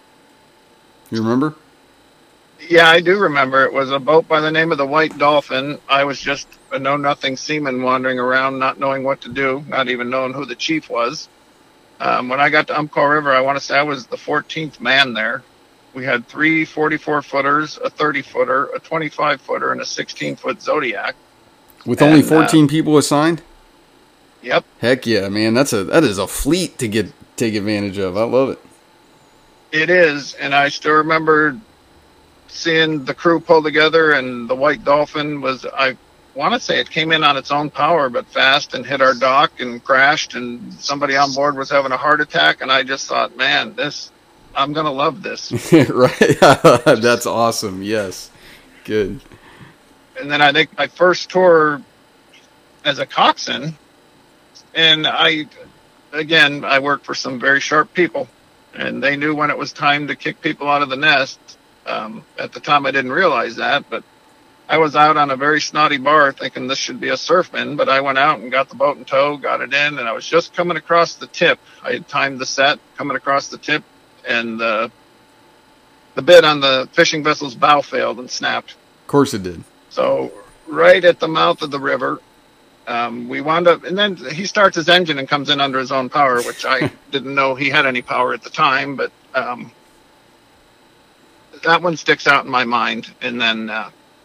A: You remember?
D: Yeah, I do remember. It was a boat by the name of the White Dolphin. I was just a know-nothing seaman wandering around, not knowing what to do, not even knowing who the chief was. Um, when I got to Umpqua River, I want to say I was the fourteenth man there. We had three forty-four footers, a thirty footer, a twenty-five footer, and a sixteen foot Zodiac.
A: With only
D: And,
A: fourteen
D: uh,
A: people assigned?
D: Yep.
A: Heck yeah, man. That's a that is a fleet to get take advantage of. I love it.
D: It is, and I still remember seeing the crew pull together, and the White Dolphin was, I want to say it came in on its own power, but fast, and hit our dock and crashed, and somebody on board was having a heart attack, and I just thought, man, this, I'm going to love this.
A: Right. That's awesome. Yes. Good.
D: And then I think my first tour as a coxswain, and I, again, I worked for some very sharp people, and they knew when it was time to kick people out of the nest. Um, at the time, I didn't realize that, but I was out on a very snotty bar thinking this should be a surfman, but I went out and got the boat in tow, got it in, and I was just coming across the tip. I had timed the set, coming across the tip, and the, the bit on the fishing vessel's bow failed and snapped.
A: Of course it did.
D: So right at the mouth of the river, um, we wound up, and then he starts his engine and comes in under his own power, which I didn't know he had any power at the time, but um, that one sticks out in my mind. And then uh,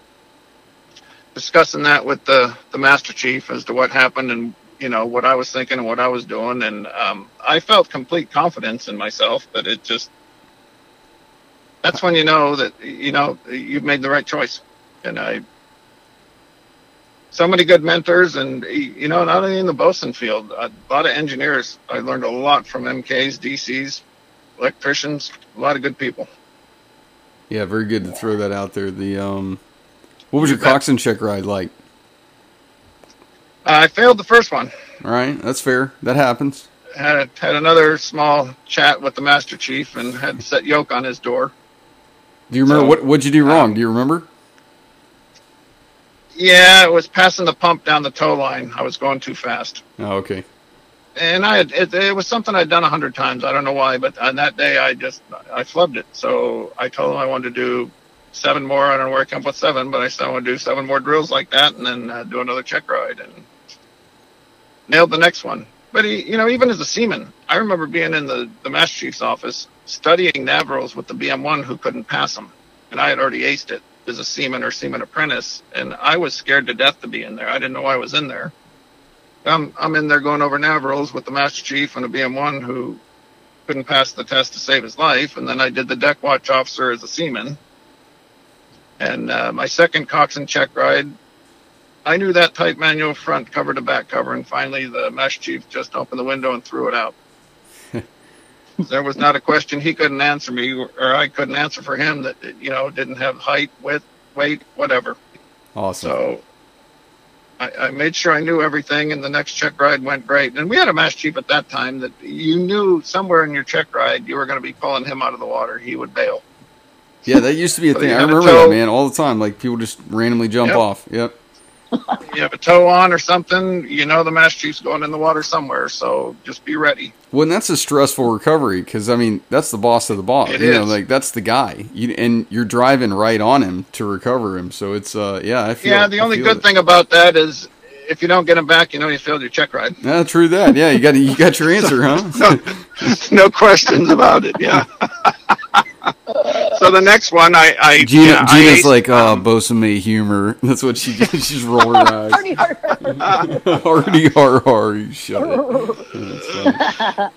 D: discussing that with the, the Master Chief as to what happened and, you know, what I was thinking and what I was doing. And um, I felt complete confidence in myself, but it just, that's when you know that, you know, you've made the right choice. And I, so many good mentors, and, you know, not only in the bosun field, a lot of engineers. I learned a lot from M Ks, D Cs, electricians, a lot of good people.
A: Yeah, very good to throw that out there. The um, what was your coxswain check ride like?
D: Uh, I failed the first one.
A: All right, that's fair. That happens.
D: Had had another small chat with the Master Chief and had set yoke on his door.
A: Do you remember
D: So,
A: what what'd you do wrong?
D: um,
A: Do you remember?
D: Yeah, it was passing the pump down the tow line. I was going too fast.
A: Oh, okay.
D: And I had, it, it was something I'd done a hundred times. I don't know why, but on that day I just, I flubbed it. So I told him I wanted to do seven more. I don't know where I come up with seven, but I said I want to do seven more drills like that and then uh, do another check ride, and nailed the next one. But he, you know, even as a seaman, I remember being in the, the Master Chief's office studying Navrils with the B M one who couldn't pass them. And I had already aced it as a seaman or seaman apprentice. And I was scared to death to be in there. I didn't know why I was in there. I'm, I'm in there going over Navrils with the Master Chief and a B M one who couldn't pass the test to save his life. And then I did the deck watch officer as a seaman. And uh, my second coxswain check ride, I knew that tight manual front cover to back cover. And finally, the Master Chief just opened the window and threw it out. There was not a question he couldn't answer me, or I couldn't answer for him that, you know, didn't have height, width, weight, whatever.
A: Awesome.
D: So I, I made sure I knew everything, and the next check ride went great. And we had a Master Chief at that time that you knew somewhere in your check ride you were going to be pulling him out of the water. He would bail.
A: Yeah, that used to be a
D: So
A: thing.
D: you
A: I
D: had to
A: remember that,
D: tow-
A: man, all the time. Like, people just randomly jump
D: Yep.
A: off. Yep.
D: you have a tow on or something, you know the Master Chief's going in the water somewhere, so just be ready.
A: Well, and that's a stressful recovery because, I mean, that's the boss of the boss.
D: It
A: you
D: is.
A: know, like, that's the guy. You, and you're driving right on him to recover him. So it's, uh, yeah, I feel
D: Yeah, the
A: I
D: only
A: feel
D: good
A: it.
D: thing about that is if you don't get him back, you know you failed your check ride.
A: Yeah, true that. Yeah, you got you got your answer, huh?
D: no, no questions about it, yeah. So the next one, I, I
A: Gina,
D: yeah, I
A: Gina's
D: aced,
A: like, oh,
D: um,
A: bosun may humor. That's what she did. She's rolling her eyes.
B: Hardy, har, har.
A: Hardy har har. You shut it. That's funny.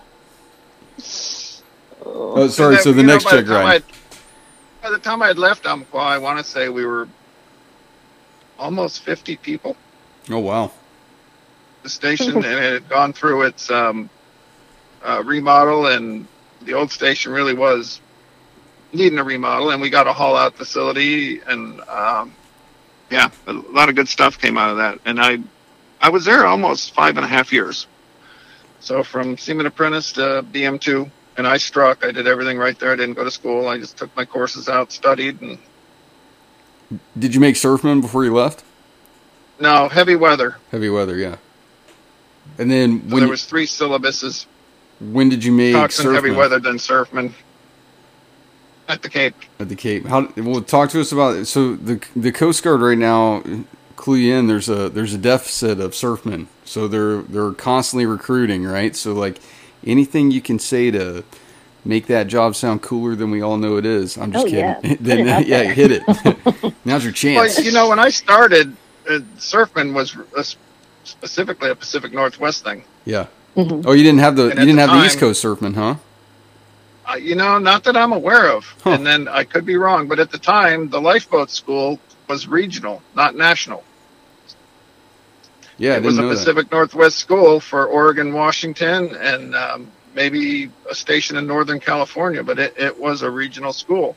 A: Oh, sorry.
D: and
A: So
D: then,
A: the
D: you know,
A: next
D: by the
A: check
D: time
A: ride.
D: I'd- By the time I had left Umpqua, I want to say we were almost fifty people.
A: Oh wow.
D: The station, and it had gone through its um, uh, remodel, and the old station really was needing a remodel, and we got a haul out facility, and um, yeah, a lot of good stuff came out of that. And I, I was there almost five and a half years. So from Seaman Apprentice to B M two, and I struck. I did everything right there. I didn't go to school. I just took my courses out, studied, and
A: Did you make surfman before you left?
D: no heavy weather.
A: Heavy weather, yeah. And then
D: So
A: when
D: there
A: you-
D: was three syllabuses:
A: when did you make
D: coxswain, heavy
A: surfman
D: weather, then surfman. At the Cape.
A: at the Cape? How? Well, talk to us about it. So the the Coast Guard right now, clue you in. There's a there's a deficit of surfmen, so they're they're constantly recruiting, right? So like anything you can say to make that job sound cooler than we all know it is. I'm just
B: Oh,
A: kidding.
B: yeah. Put
A: then
B: it out
A: yeah,
B: there.
A: hit it. Now's your chance.
D: Well, you know, when I started, uh, surfman was a, specifically a Pacific Northwest thing.
A: Yeah.
B: Mhm.
A: Oh, you didn't have the you
D: And at
A: didn't
D: the
A: have the East
D: time-
A: Coast surfmen, huh?
D: Uh, you know, not that I'm aware of.
A: Huh.
D: And then I could be wrong, but at the time, the lifeboat school was regional, not national.
A: Yeah, I
D: it was
A: didn't
D: a
A: know that.
D: Pacific Northwest school for Oregon, Washington, and um, maybe a station in Northern California, but it, it was a regional school.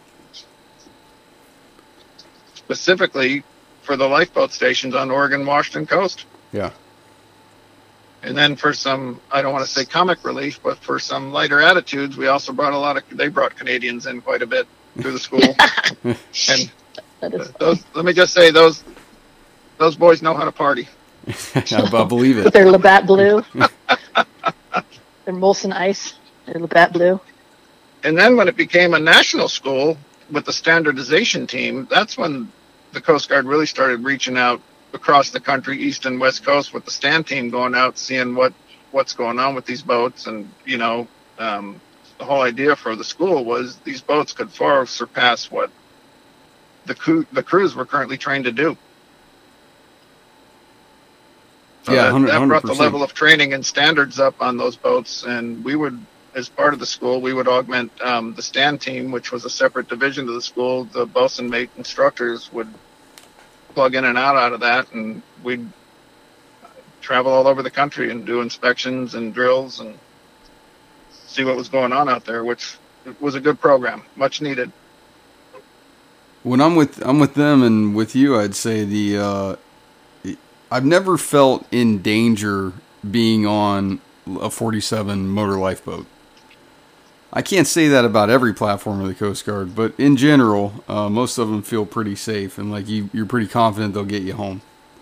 D: Specifically for the lifeboat stations on Oregon, Washington coast.
A: Yeah.
D: And then for some, I don't want to say comic relief, but for some lighter attitudes, we also brought a lot of, they brought Canadians in quite a bit through the school. and
B: That is
D: those, let me just say, those those boys know how to party.
A: I, I believe
B: with
A: it.
B: their Labatt Blue, their Molson Ice, their Labatt Blue.
D: And then when it became a national school with the standardization team, that's when the Coast Guard really started reaching out across the country, east and west coast, with the stand team going out, seeing what what's going on with these boats. And, you know, um, the whole idea for the school was these boats could far surpass what the, crew, the crews were currently trained to do. So
A: Yeah,
D: that,
A: one hundred
D: that brought the
A: percent.
D: level of training and standards up on those boats. And we would, as part of the school, we would augment um, the stand team, which was a separate division of the school. The bosun mate instructors would plug in and out out of that, and we'd travel all over the country and do inspections and drills and see what was going on out there, which was a good program, much needed.
A: When I'm with I'm with them and with you, I'd say the uh, I've never felt in danger being on a forty-seven motor lifeboat. I can't say that about every platform of the Coast Guard, but in general, uh, most of them feel pretty safe and like you, you're pretty confident they'll get you home.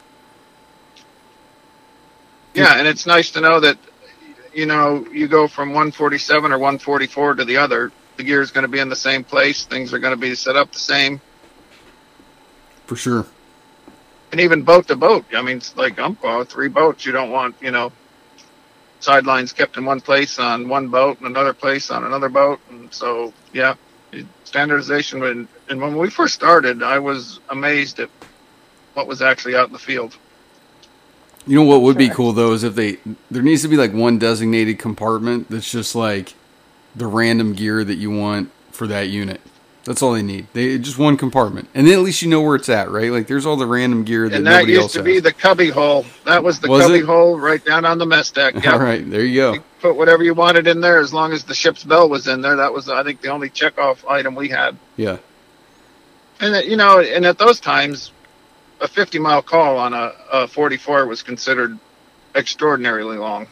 D: Yeah, and it's nice to know that, you know, you go from one forty-seven or one forty-four to the other, the gear is going to be in the same place, things are going to be set up the same.
A: For sure.
D: And even boat to boat, I mean, it's like Umpqua, three boats, you don't want, you know, sidelines kept in one place on one boat and another place on another boat. And so, yeah, standardization. When, and when we first started, I was amazed at what was actually out in the field.
A: You know what would be cool though is if they there needs to be like one designated compartment that's just like the random gear that you want for that unit. That's all they need. They just one compartment, and then at least you know where it's at, right? Like there's all the random gear that
D: And that
A: nobody
D: used
A: else
D: to
A: has.
D: be the cubby hole. That was the
A: Was
D: cubby
A: it?
D: hole right down on the mess deck. Yep.
A: All right, there you go.
D: You put whatever you wanted in there as long as the ship's bell was in there. That was, I think, the only checkoff item we had.
A: Yeah,
D: And, that, you know, and at those times, a fifty mile call on a, a forty-four was considered extraordinarily long.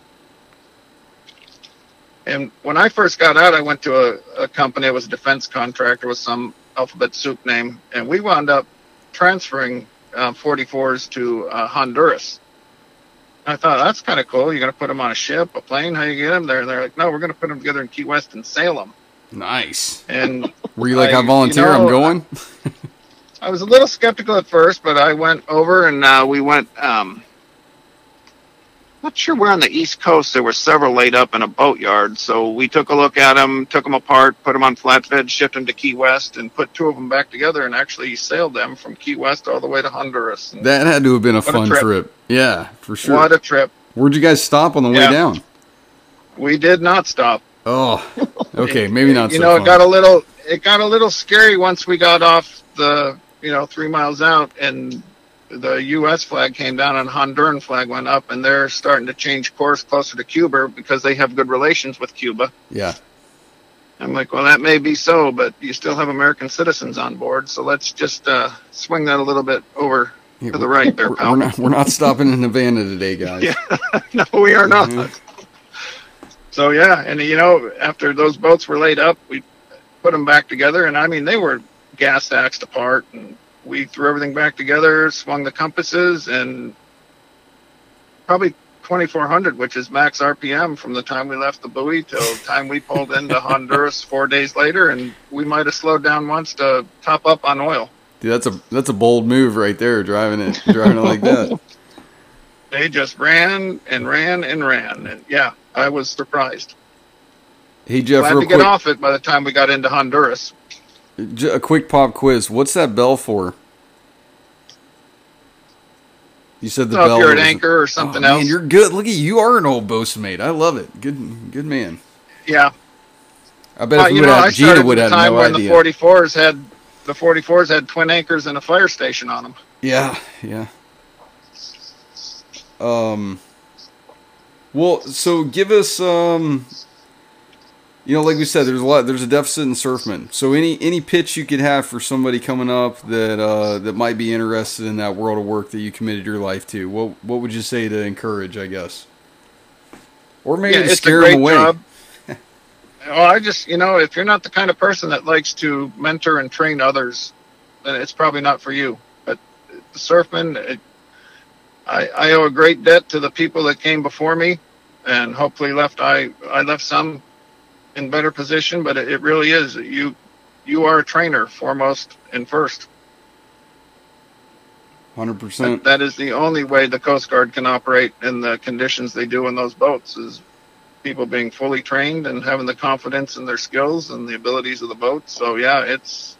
D: And when I first got out, I went to a, a company. It was a defense contractor with some alphabet soup name. And we wound up transferring uh, forty-fours to uh, Honduras. I thought, that's kind of cool. You're going to put them on a ship, a plane? How you get them there? And they're like, no, we're going to put them together in Key West and sail them.
A: Nice.
D: And
A: were you like, I, I volunteer,
D: you know,
A: I'm going?
D: I was a little skeptical at first, but I went over and uh, we went, um, not sure where on the East Coast. There were several laid up in a boatyard. So we took a look at them, took them apart, put them on flatbed, shipped them to Key West, and put two of them back together and actually sailed them from Key West all the way to Honduras. And
A: that had to have been a fun
D: a trip.
A: trip. Yeah, for sure.
D: What a trip.
A: Where'd you guys stop on the
D: Yeah.
A: way down?
D: We did not stop.
A: Oh, okay. Maybe not
D: You
A: so
D: know,
A: fun.
D: it got a little, it got a little scary once we got off the, you know, three miles out, and the U S flag came down and Honduran flag went up, and they're starting to change course closer to Cuba because they have good relations with Cuba.
A: Yeah.
D: I'm like, well, that may be so, but you still have American citizens on board, so let's just uh, swing that a little bit over
A: Yeah,
D: to the right there,
A: We're,
D: pal.
A: we're not, we're not stopping in Havana today, guys.
D: Yeah. No, we are not.
A: Mhm.
D: So, yeah, and, you know, after those boats were laid up, we put them back together, and, I mean, they were gas-axed apart, and we threw everything back together, swung the compasses, and probably twenty-four hundred, which is max R P M from the time we left the buoy till the time we pulled into Honduras four days later, and we might have slowed down once to top up on oil.
A: Dude, that's a that's a bold move right there, driving it driving it like that.
D: They just ran and ran and ran, and yeah, I was surprised.
A: Hey Jeff,
D: Glad
A: real
D: to
A: quick,
D: get off it by the time we got into Honduras.
A: j- a quick pop quiz. What's that bell for? You said the
D: So if
A: bell.
D: you're at
A: was-
D: anchor or something
A: oh,
D: else.
A: Man, you're good. Look at you. You are an old boatmate. I love it. Good, good man.
D: Yeah.
A: I bet
D: Well,
A: if we
D: you
A: would
D: know, I
A: have, Gina
D: started
A: would
D: at
A: have
D: the time
A: no
D: when
A: idea.
D: the forty-fours had the forty-fours had twin anchors and a fire station on them.
A: Yeah, yeah. Um. Well, so give us um. You know, like we said, there's a lot. There's a deficit in surfmen. So any any pitch you could have for somebody coming up that uh, that might be interested in that world of work that you committed your life to, what what would you say to encourage? I guess, or maybe
D: Yeah,
A: to
D: it's a
A: scare
D: great
A: them away.
D: job. Well, I just, you know, if you're not the kind of person that likes to mentor and train others, then it's probably not for you. But the surfman, it, I, I owe a great debt to the people that came before me, and hopefully left I I left some in better position. But it, it really is you you are a trainer foremost and first.
A: Hundred
D: That,
A: percent.
D: that is the only way the Coast Guard can operate in the conditions they do in those boats, is people being fully trained and having the confidence in their skills and the abilities of the boat. So yeah, it's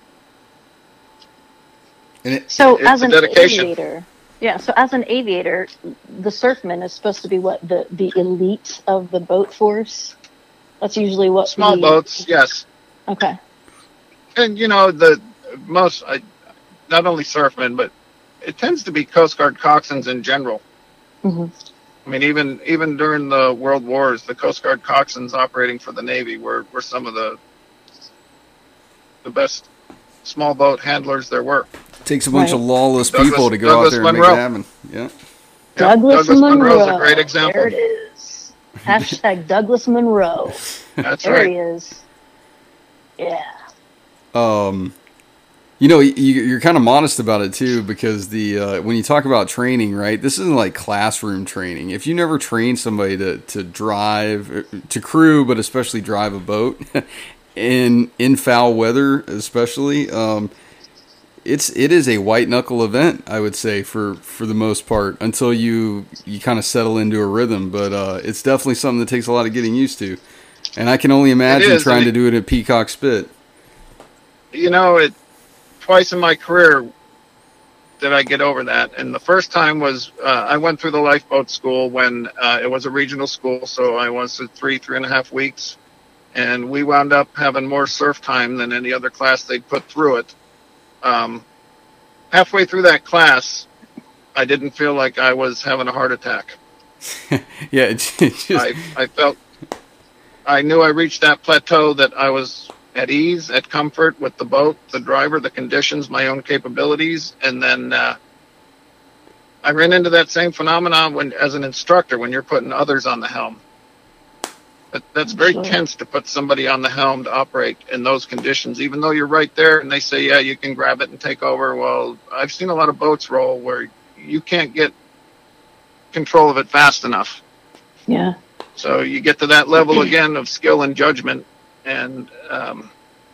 A: And it,
B: So
D: It's
B: as
D: a
B: an
D: dedication.
B: aviator, yeah. So as an aviator, the surfman is supposed to be what the the elite of the boat force. That's usually what
D: small
B: we-
D: boats, yes.
B: Okay.
D: And you know, the most, I, not only surfmen, but it tends to be Coast Guard coxswains in general.
B: hmm
D: I mean, even even during the World Wars, the Coast Guard coxswains operating for the Navy were, were some of the the best small boat handlers there were.
A: takes a bunch
B: Right.
A: of lawless
D: Douglas-
A: people to go
D: Douglas
A: out there and
D: Monroe.
A: make it happen. Yeah.
D: Yeah,
B: Douglas,
D: Douglas
B: Monroe.
D: Monroe's a great example.
B: There it is. Hashtag Douglas Monroe.
D: That's
B: There
D: right.
B: he is. Yeah.
A: Um, you know, you, you're kind of modest about it too, because the uh, when you talk about training, right? This isn't like classroom training. If you never train somebody to to drive, to crew, but especially drive a boat in in foul weather, especially, um, it's it is a white knuckle event, I would say, for for the most part, until you you kind of settle into a rhythm. But uh, it's definitely something that takes a lot of getting used to, and I can only imagine
D: is,
A: trying
D: and
A: to
D: it-
A: do it at Peacock Spit.
D: You know, it twice in my career did I get over that. And the first time was uh, I went through the lifeboat school when uh, it was a regional school, so I was at three, three and a half weeks. And we wound up having more surf time than any other class they'd put through it. Um, halfway through that class, I didn't feel like I was having a heart attack.
A: Yeah, it just,
D: I, I felt, I knew I reached that plateau that I was at ease, at comfort with the boat, the driver, the conditions, my own capabilities. And then uh, I ran into that same phenomenon when, as an instructor, when you're putting others on the helm. That, that's very
B: Sure.
D: tense to put somebody on the helm to operate in those conditions, even though you're right there and they say, yeah, you can grab it and take over. Well, I've seen a lot of boats roll where you can't get control of it fast enough.
B: Yeah.
D: So you get to that level again of skill and judgment, and um,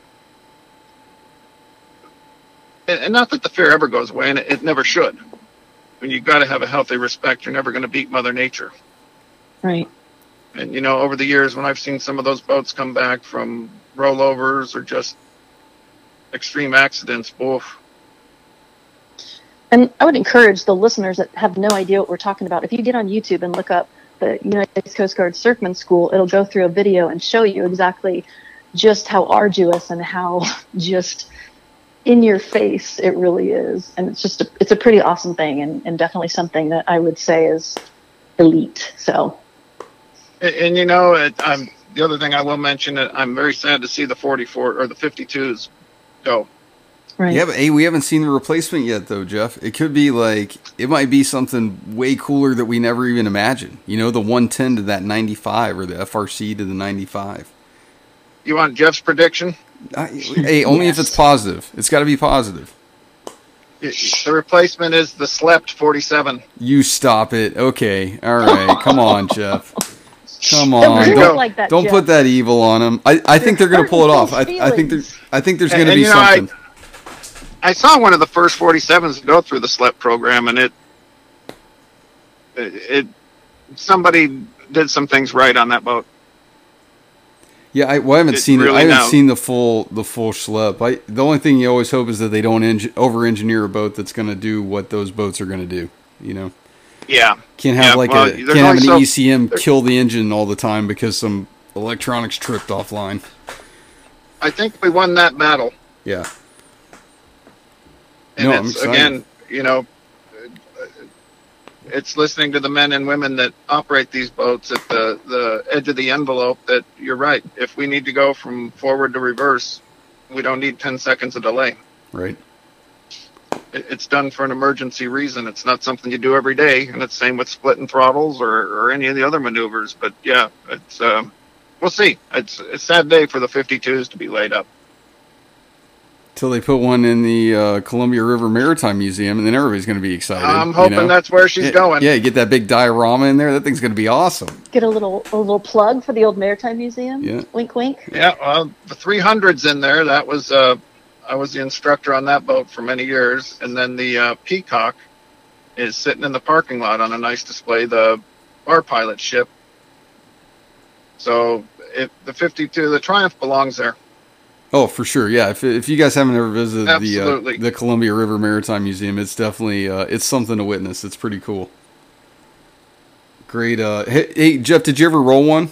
D: and, and not that the fear ever goes away, and it, it never should. I mean, you've got to have a healthy respect. You're never going to beat Mother Nature.
B: Right.
D: And, you know, over the years, when I've seen some of those boats come back from rollovers or just extreme accidents, oof.
B: And I would encourage the listeners that have no idea what we're talking about, if you get on YouTube and look up the United States Coast Guard Surfman School, it'll go through a video and show you exactly just how arduous and how just in your face it really is. And it's just, a, it's a pretty awesome thing, and, and definitely something that I would say is elite. So.
D: And, and you know, it, I'm, the other thing I will mention, that I'm very sad to see the forty-four or the fifty-twos go.
B: Right.
A: Yeah, but hey, we haven't seen the replacement yet, though, Jeff. It could be like, it might be something way cooler that we never even imagined. You know, the one ten to that ninety-five, or the F R C to the ninety-five.
D: You want Jeff's prediction?
A: Uh, hey, only
B: Yes.
A: if it's positive. It's got to be positive.
D: The replacement is the Slept forty-seven.
A: You stop it. Okay, all right. Come on, Jeff. Come
B: Don't
A: on.
B: do it
A: Don't,
B: like that,
A: don't
B: Jeff.
A: put that evil on them. I, I think they're going to pull it off. I,
B: hurting
A: I think there,
B: people's
A: I think there's
D: And-
A: going to
D: and,
A: be
D: you know, I-
A: something.
D: I saw one of the first forty-sevens go through the Slept program, and it, it, it somebody did some things right on that boat.
A: Yeah, I, well, I haven't
D: It
A: seen it.
D: really
A: I haven't
D: now-
A: seen the full the full schlep. I the only thing you always hope is that they don't eng- over engineer a boat that's going to do what those boats are going to do. You know,
D: Yeah.
A: can't have
D: Yeah,
A: like
D: well,
A: a
D: there's
A: can't have
D: only
A: an
D: so-
A: E C M kill the engine all the time because some electronics tripped offline.
D: I think we won that battle.
A: Yeah.
D: And
A: No, I'm
D: it's,
A: excited.
D: again, you know, it's listening to the men and women that operate these boats at the, the edge of the envelope that you're right. If we need to go from forward to reverse, we don't need ten seconds of delay.
A: Right.
D: It- It's done for an emergency reason. It's not something you do every day, and it's same with splitting throttles or, or any of the other maneuvers. But yeah, it's um, we'll see. It's, it's a sad day for the fifty-twos to be laid up.
A: Till they put one in the uh, Columbia River Maritime Museum, and then everybody's going to be excited.
D: I'm
A: you
D: hoping
A: know?
D: that's where she's
A: yeah,
D: going.
A: Yeah, get that big diorama in there. That thing's going to be awesome.
B: Get a little a little plug for the old Maritime Museum.
A: Yeah.
B: Wink, wink.
D: Yeah, well, the three hundred's in there. That was uh, I was the instructor on that boat for many years, and then the uh, Peacock is sitting in the parking lot on a nice display. The bar pilot ship. So if the fifty-two, the Triumph belongs there.
A: Oh, for sure. Yeah, if if you guys haven't ever visited the
D: Absolutely.
A: uh, the Columbia River Maritime Museum, it's definitely uh, it's something to witness. It's pretty cool. Great. Uh, hey, hey, Jeff, did you ever roll one?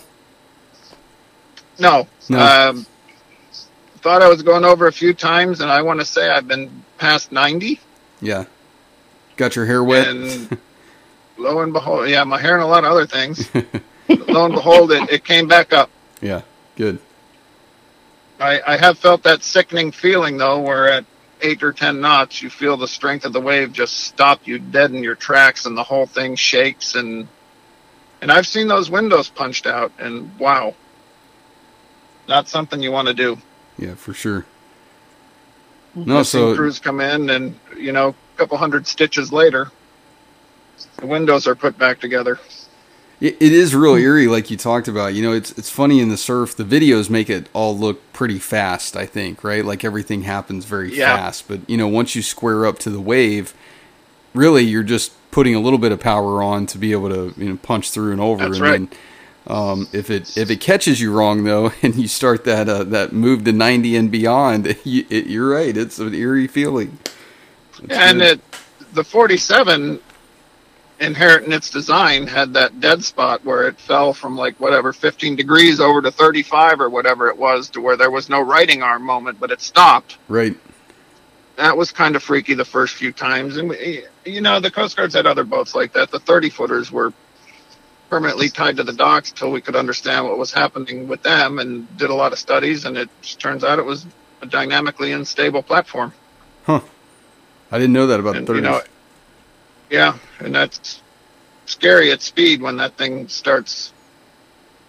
D: No.
A: No.
D: Um, thought I was going over a few times, and I want to say I've been past ninety.
A: Yeah. Got your hair wet?
D: And lo and behold, yeah, my hair and a lot of other things. Lo and behold, it, it came back up.
A: Yeah. Good.
D: I, I have felt that sickening feeling, though, where at eight or ten knots, you feel the strength of the wave just stop you dead in your tracks, and the whole thing shakes. And and I've seen those windows punched out, and wow, not something you want to do.
A: Yeah, for sure. No,
D: I've seen
A: so
D: crews come in, and you know, a couple hundred stitches later, the windows are put back together.
A: It, it is real eerie, like you talked about. You know, it's it's funny in the surf. The videos make it all look pretty fast, I think, right? Like everything happens very
D: Yeah.
A: fast. But, you know, once you square up to the wave, really you're just putting a little bit of power on to be able to, you know, punch through and over.
D: That's
A: and
D: right.
A: then um, if it if it catches you wrong, though, and you start that uh, that move to ninety and beyond, you, it, you're right. It's an eerie feeling. It's
D: And
A: good.
D: it, the forty-seven, inherent in its design, had that dead spot where it fell from like whatever fifteen degrees over to thirty-five or whatever it was, to where there was no righting arm moment, but it stopped.
A: Right.
D: That was kind of freaky the first few times. And we, you know, the Coast Guard's had other boats like that. The thirty footers were permanently tied to the docks till we could understand what was happening with them, and did a lot of studies, and it just turns out it was a dynamically unstable platform.
A: Huh. I didn't know that about
D: And,
A: the
D: you
A: thirties.
D: know, yeah, and that's scary at speed when that thing starts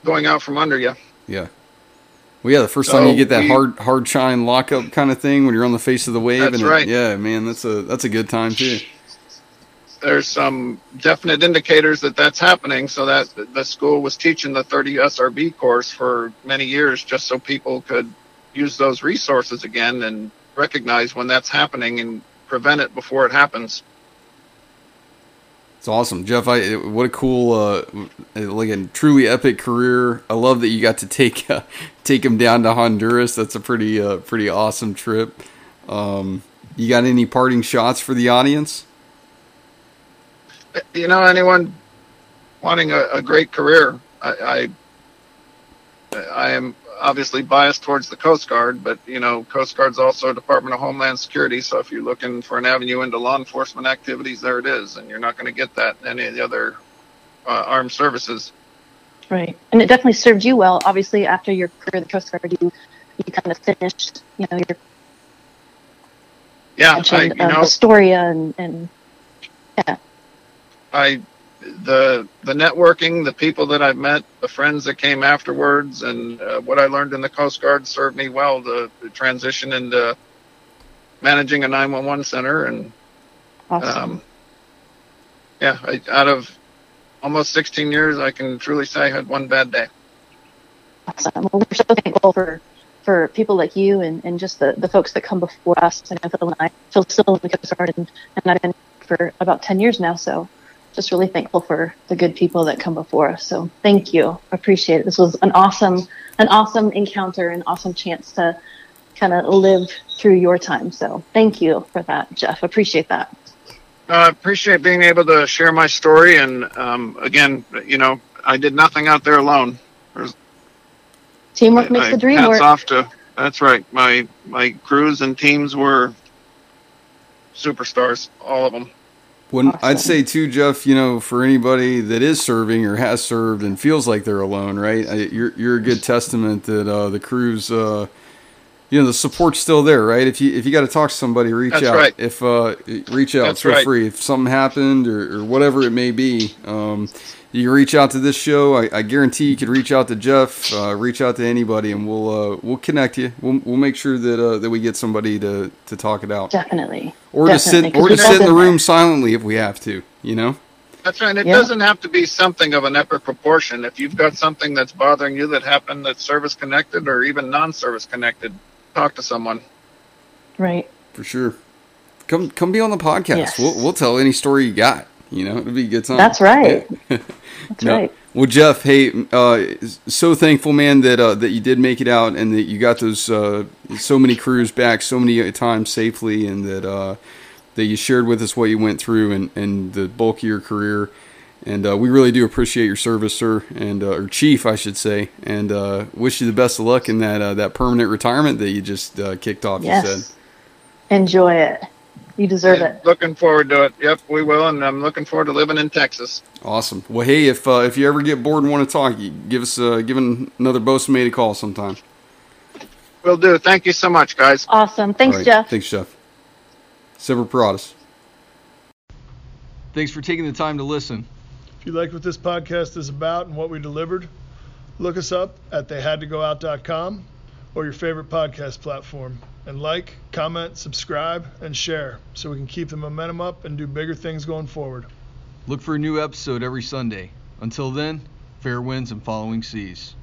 D: going out from under you.
A: Yeah. Well, yeah, the first
D: So
A: time you get that
D: we-
A: hard hard chine lockup kind of thing when you're on the face of the wave.
D: That's
A: and it-
D: right.
A: yeah, man, that's a that's a good time too.
D: There's some definite indicators that that's happening. So that the school was teaching the thirty S R B course for many years just so people could use those resources again and recognize when that's happening and prevent it before it happens.
A: It's awesome, Jeff. I what a cool, uh, like a truly epic career. I love that you got to take uh, take him down to Honduras. That's a pretty uh, pretty awesome trip. Um, you got any parting shots for the audience?
D: You know, anyone wanting a, a great career, I, I I am obviously biased towards the Coast Guard, but you know, Coast Guard's also Department of Homeland Security. So if you're looking for an avenue into law enforcement activities, there it is, and you're not going to get that in any of the other uh, armed services.
B: Right. And it definitely served you well. Obviously, after your career at the Coast Guard, you, you kind of finished, you know, your
D: Yeah, I,
B: mentioned,
D: you
B: um,
D: know,
B: Astoria and, and yeah.
D: I the the networking, the people that I've met, the friends that came afterwards, and uh, what I learned in the Coast Guard served me well to, to transition into managing a nine one one center. And
B: Awesome.
D: um, yeah, I, out of almost sixteen years, I can truly say I had one bad day.
B: Awesome. Well, we're so thankful for, for people like you and, and just the, the folks that come before us. I know Phil and I, Phil's still in the Coast Guard, and, and I've been for about ten years now, so just really thankful for the good people that come before us. So thank you. Appreciate it. This was an awesome, an awesome encounter, an awesome chance to kind of live through your time. So thank you for that, Jeff. Appreciate that.
D: I uh, appreciate being able to share my story. And um, again, you know, I did nothing out there alone. There's,
B: Teamwork makes
D: I,
B: the dream
D: hats
B: work.
D: off to, that's right. My, my crews and teams were superstars, all of them.
A: When
B: Awesome.
A: I'd say too, Jeff, you know, for anybody that is serving or has served and feels like they're alone, right? I, you're you're a good testament that uh, the crew's, uh, you know, the support's still there, right? If you if you got to talk to somebody, reach
D: That's
A: out.
D: right.
A: If uh, reach out,
D: That's
A: feel
D: right.
A: free. If something happened or, or whatever it may be, um, you can reach out to this show. I, I guarantee you could reach out to Jeff, uh, reach out to anybody, and we'll uh, we'll connect you. We'll we'll make sure that uh, that we get somebody to, to talk it out,
B: Definitely.
A: or to
B: Definitely,
A: sit
B: 'cause
A: or to
B: we've
A: sit
B: all
A: in the
B: been there.
A: room silently if we have to. You know.
D: That's right. It
B: Yeah.
D: doesn't have to be something of an epic proportion. If you've got something that's bothering you that happened that's service connected or even non-service connected, talk to someone.
B: Right.
A: For sure. Come come be on the podcast.
B: Yes.
A: We'll we'll tell any story you got. You know, it'll be a good time.
B: That's right.
A: Yeah.
B: That's
A: No.
B: right.
A: Well, Jeff, hey, uh, so thankful, man, that uh, that you did make it out and that you got those uh, so many crews back so many times safely, and that uh, that you shared with us what you went through and, and the bulk of your career. And uh, we really do appreciate your service, sir, and uh, or chief, I should say, and uh, wish you the best of luck in that uh, that permanent retirement that you just uh, kicked off.
B: Yes.
A: You said.
B: Enjoy it. You deserve
D: Yeah,
B: it.
D: looking forward to it. Yep, we will, and I'm looking forward to living in Texas.
A: Awesome. Well, hey, if uh, if you ever get bored and want to talk, you give us uh, give another Boastmate a call sometime.
D: Will do. Thank you so much, guys.
B: Awesome. Thanks,
A: All right.
B: Jeff.
A: Thanks, Jeff. Semper Paratus. Thanks for taking the time to listen.
E: If you liked what this podcast is about and what we delivered, look us up at they had to go out dot com or your favorite podcast platform. And like, comment, subscribe, and share so we can keep the momentum up and do bigger things going forward.
A: Look for a new episode every Sunday. Until then, fair winds and following seas.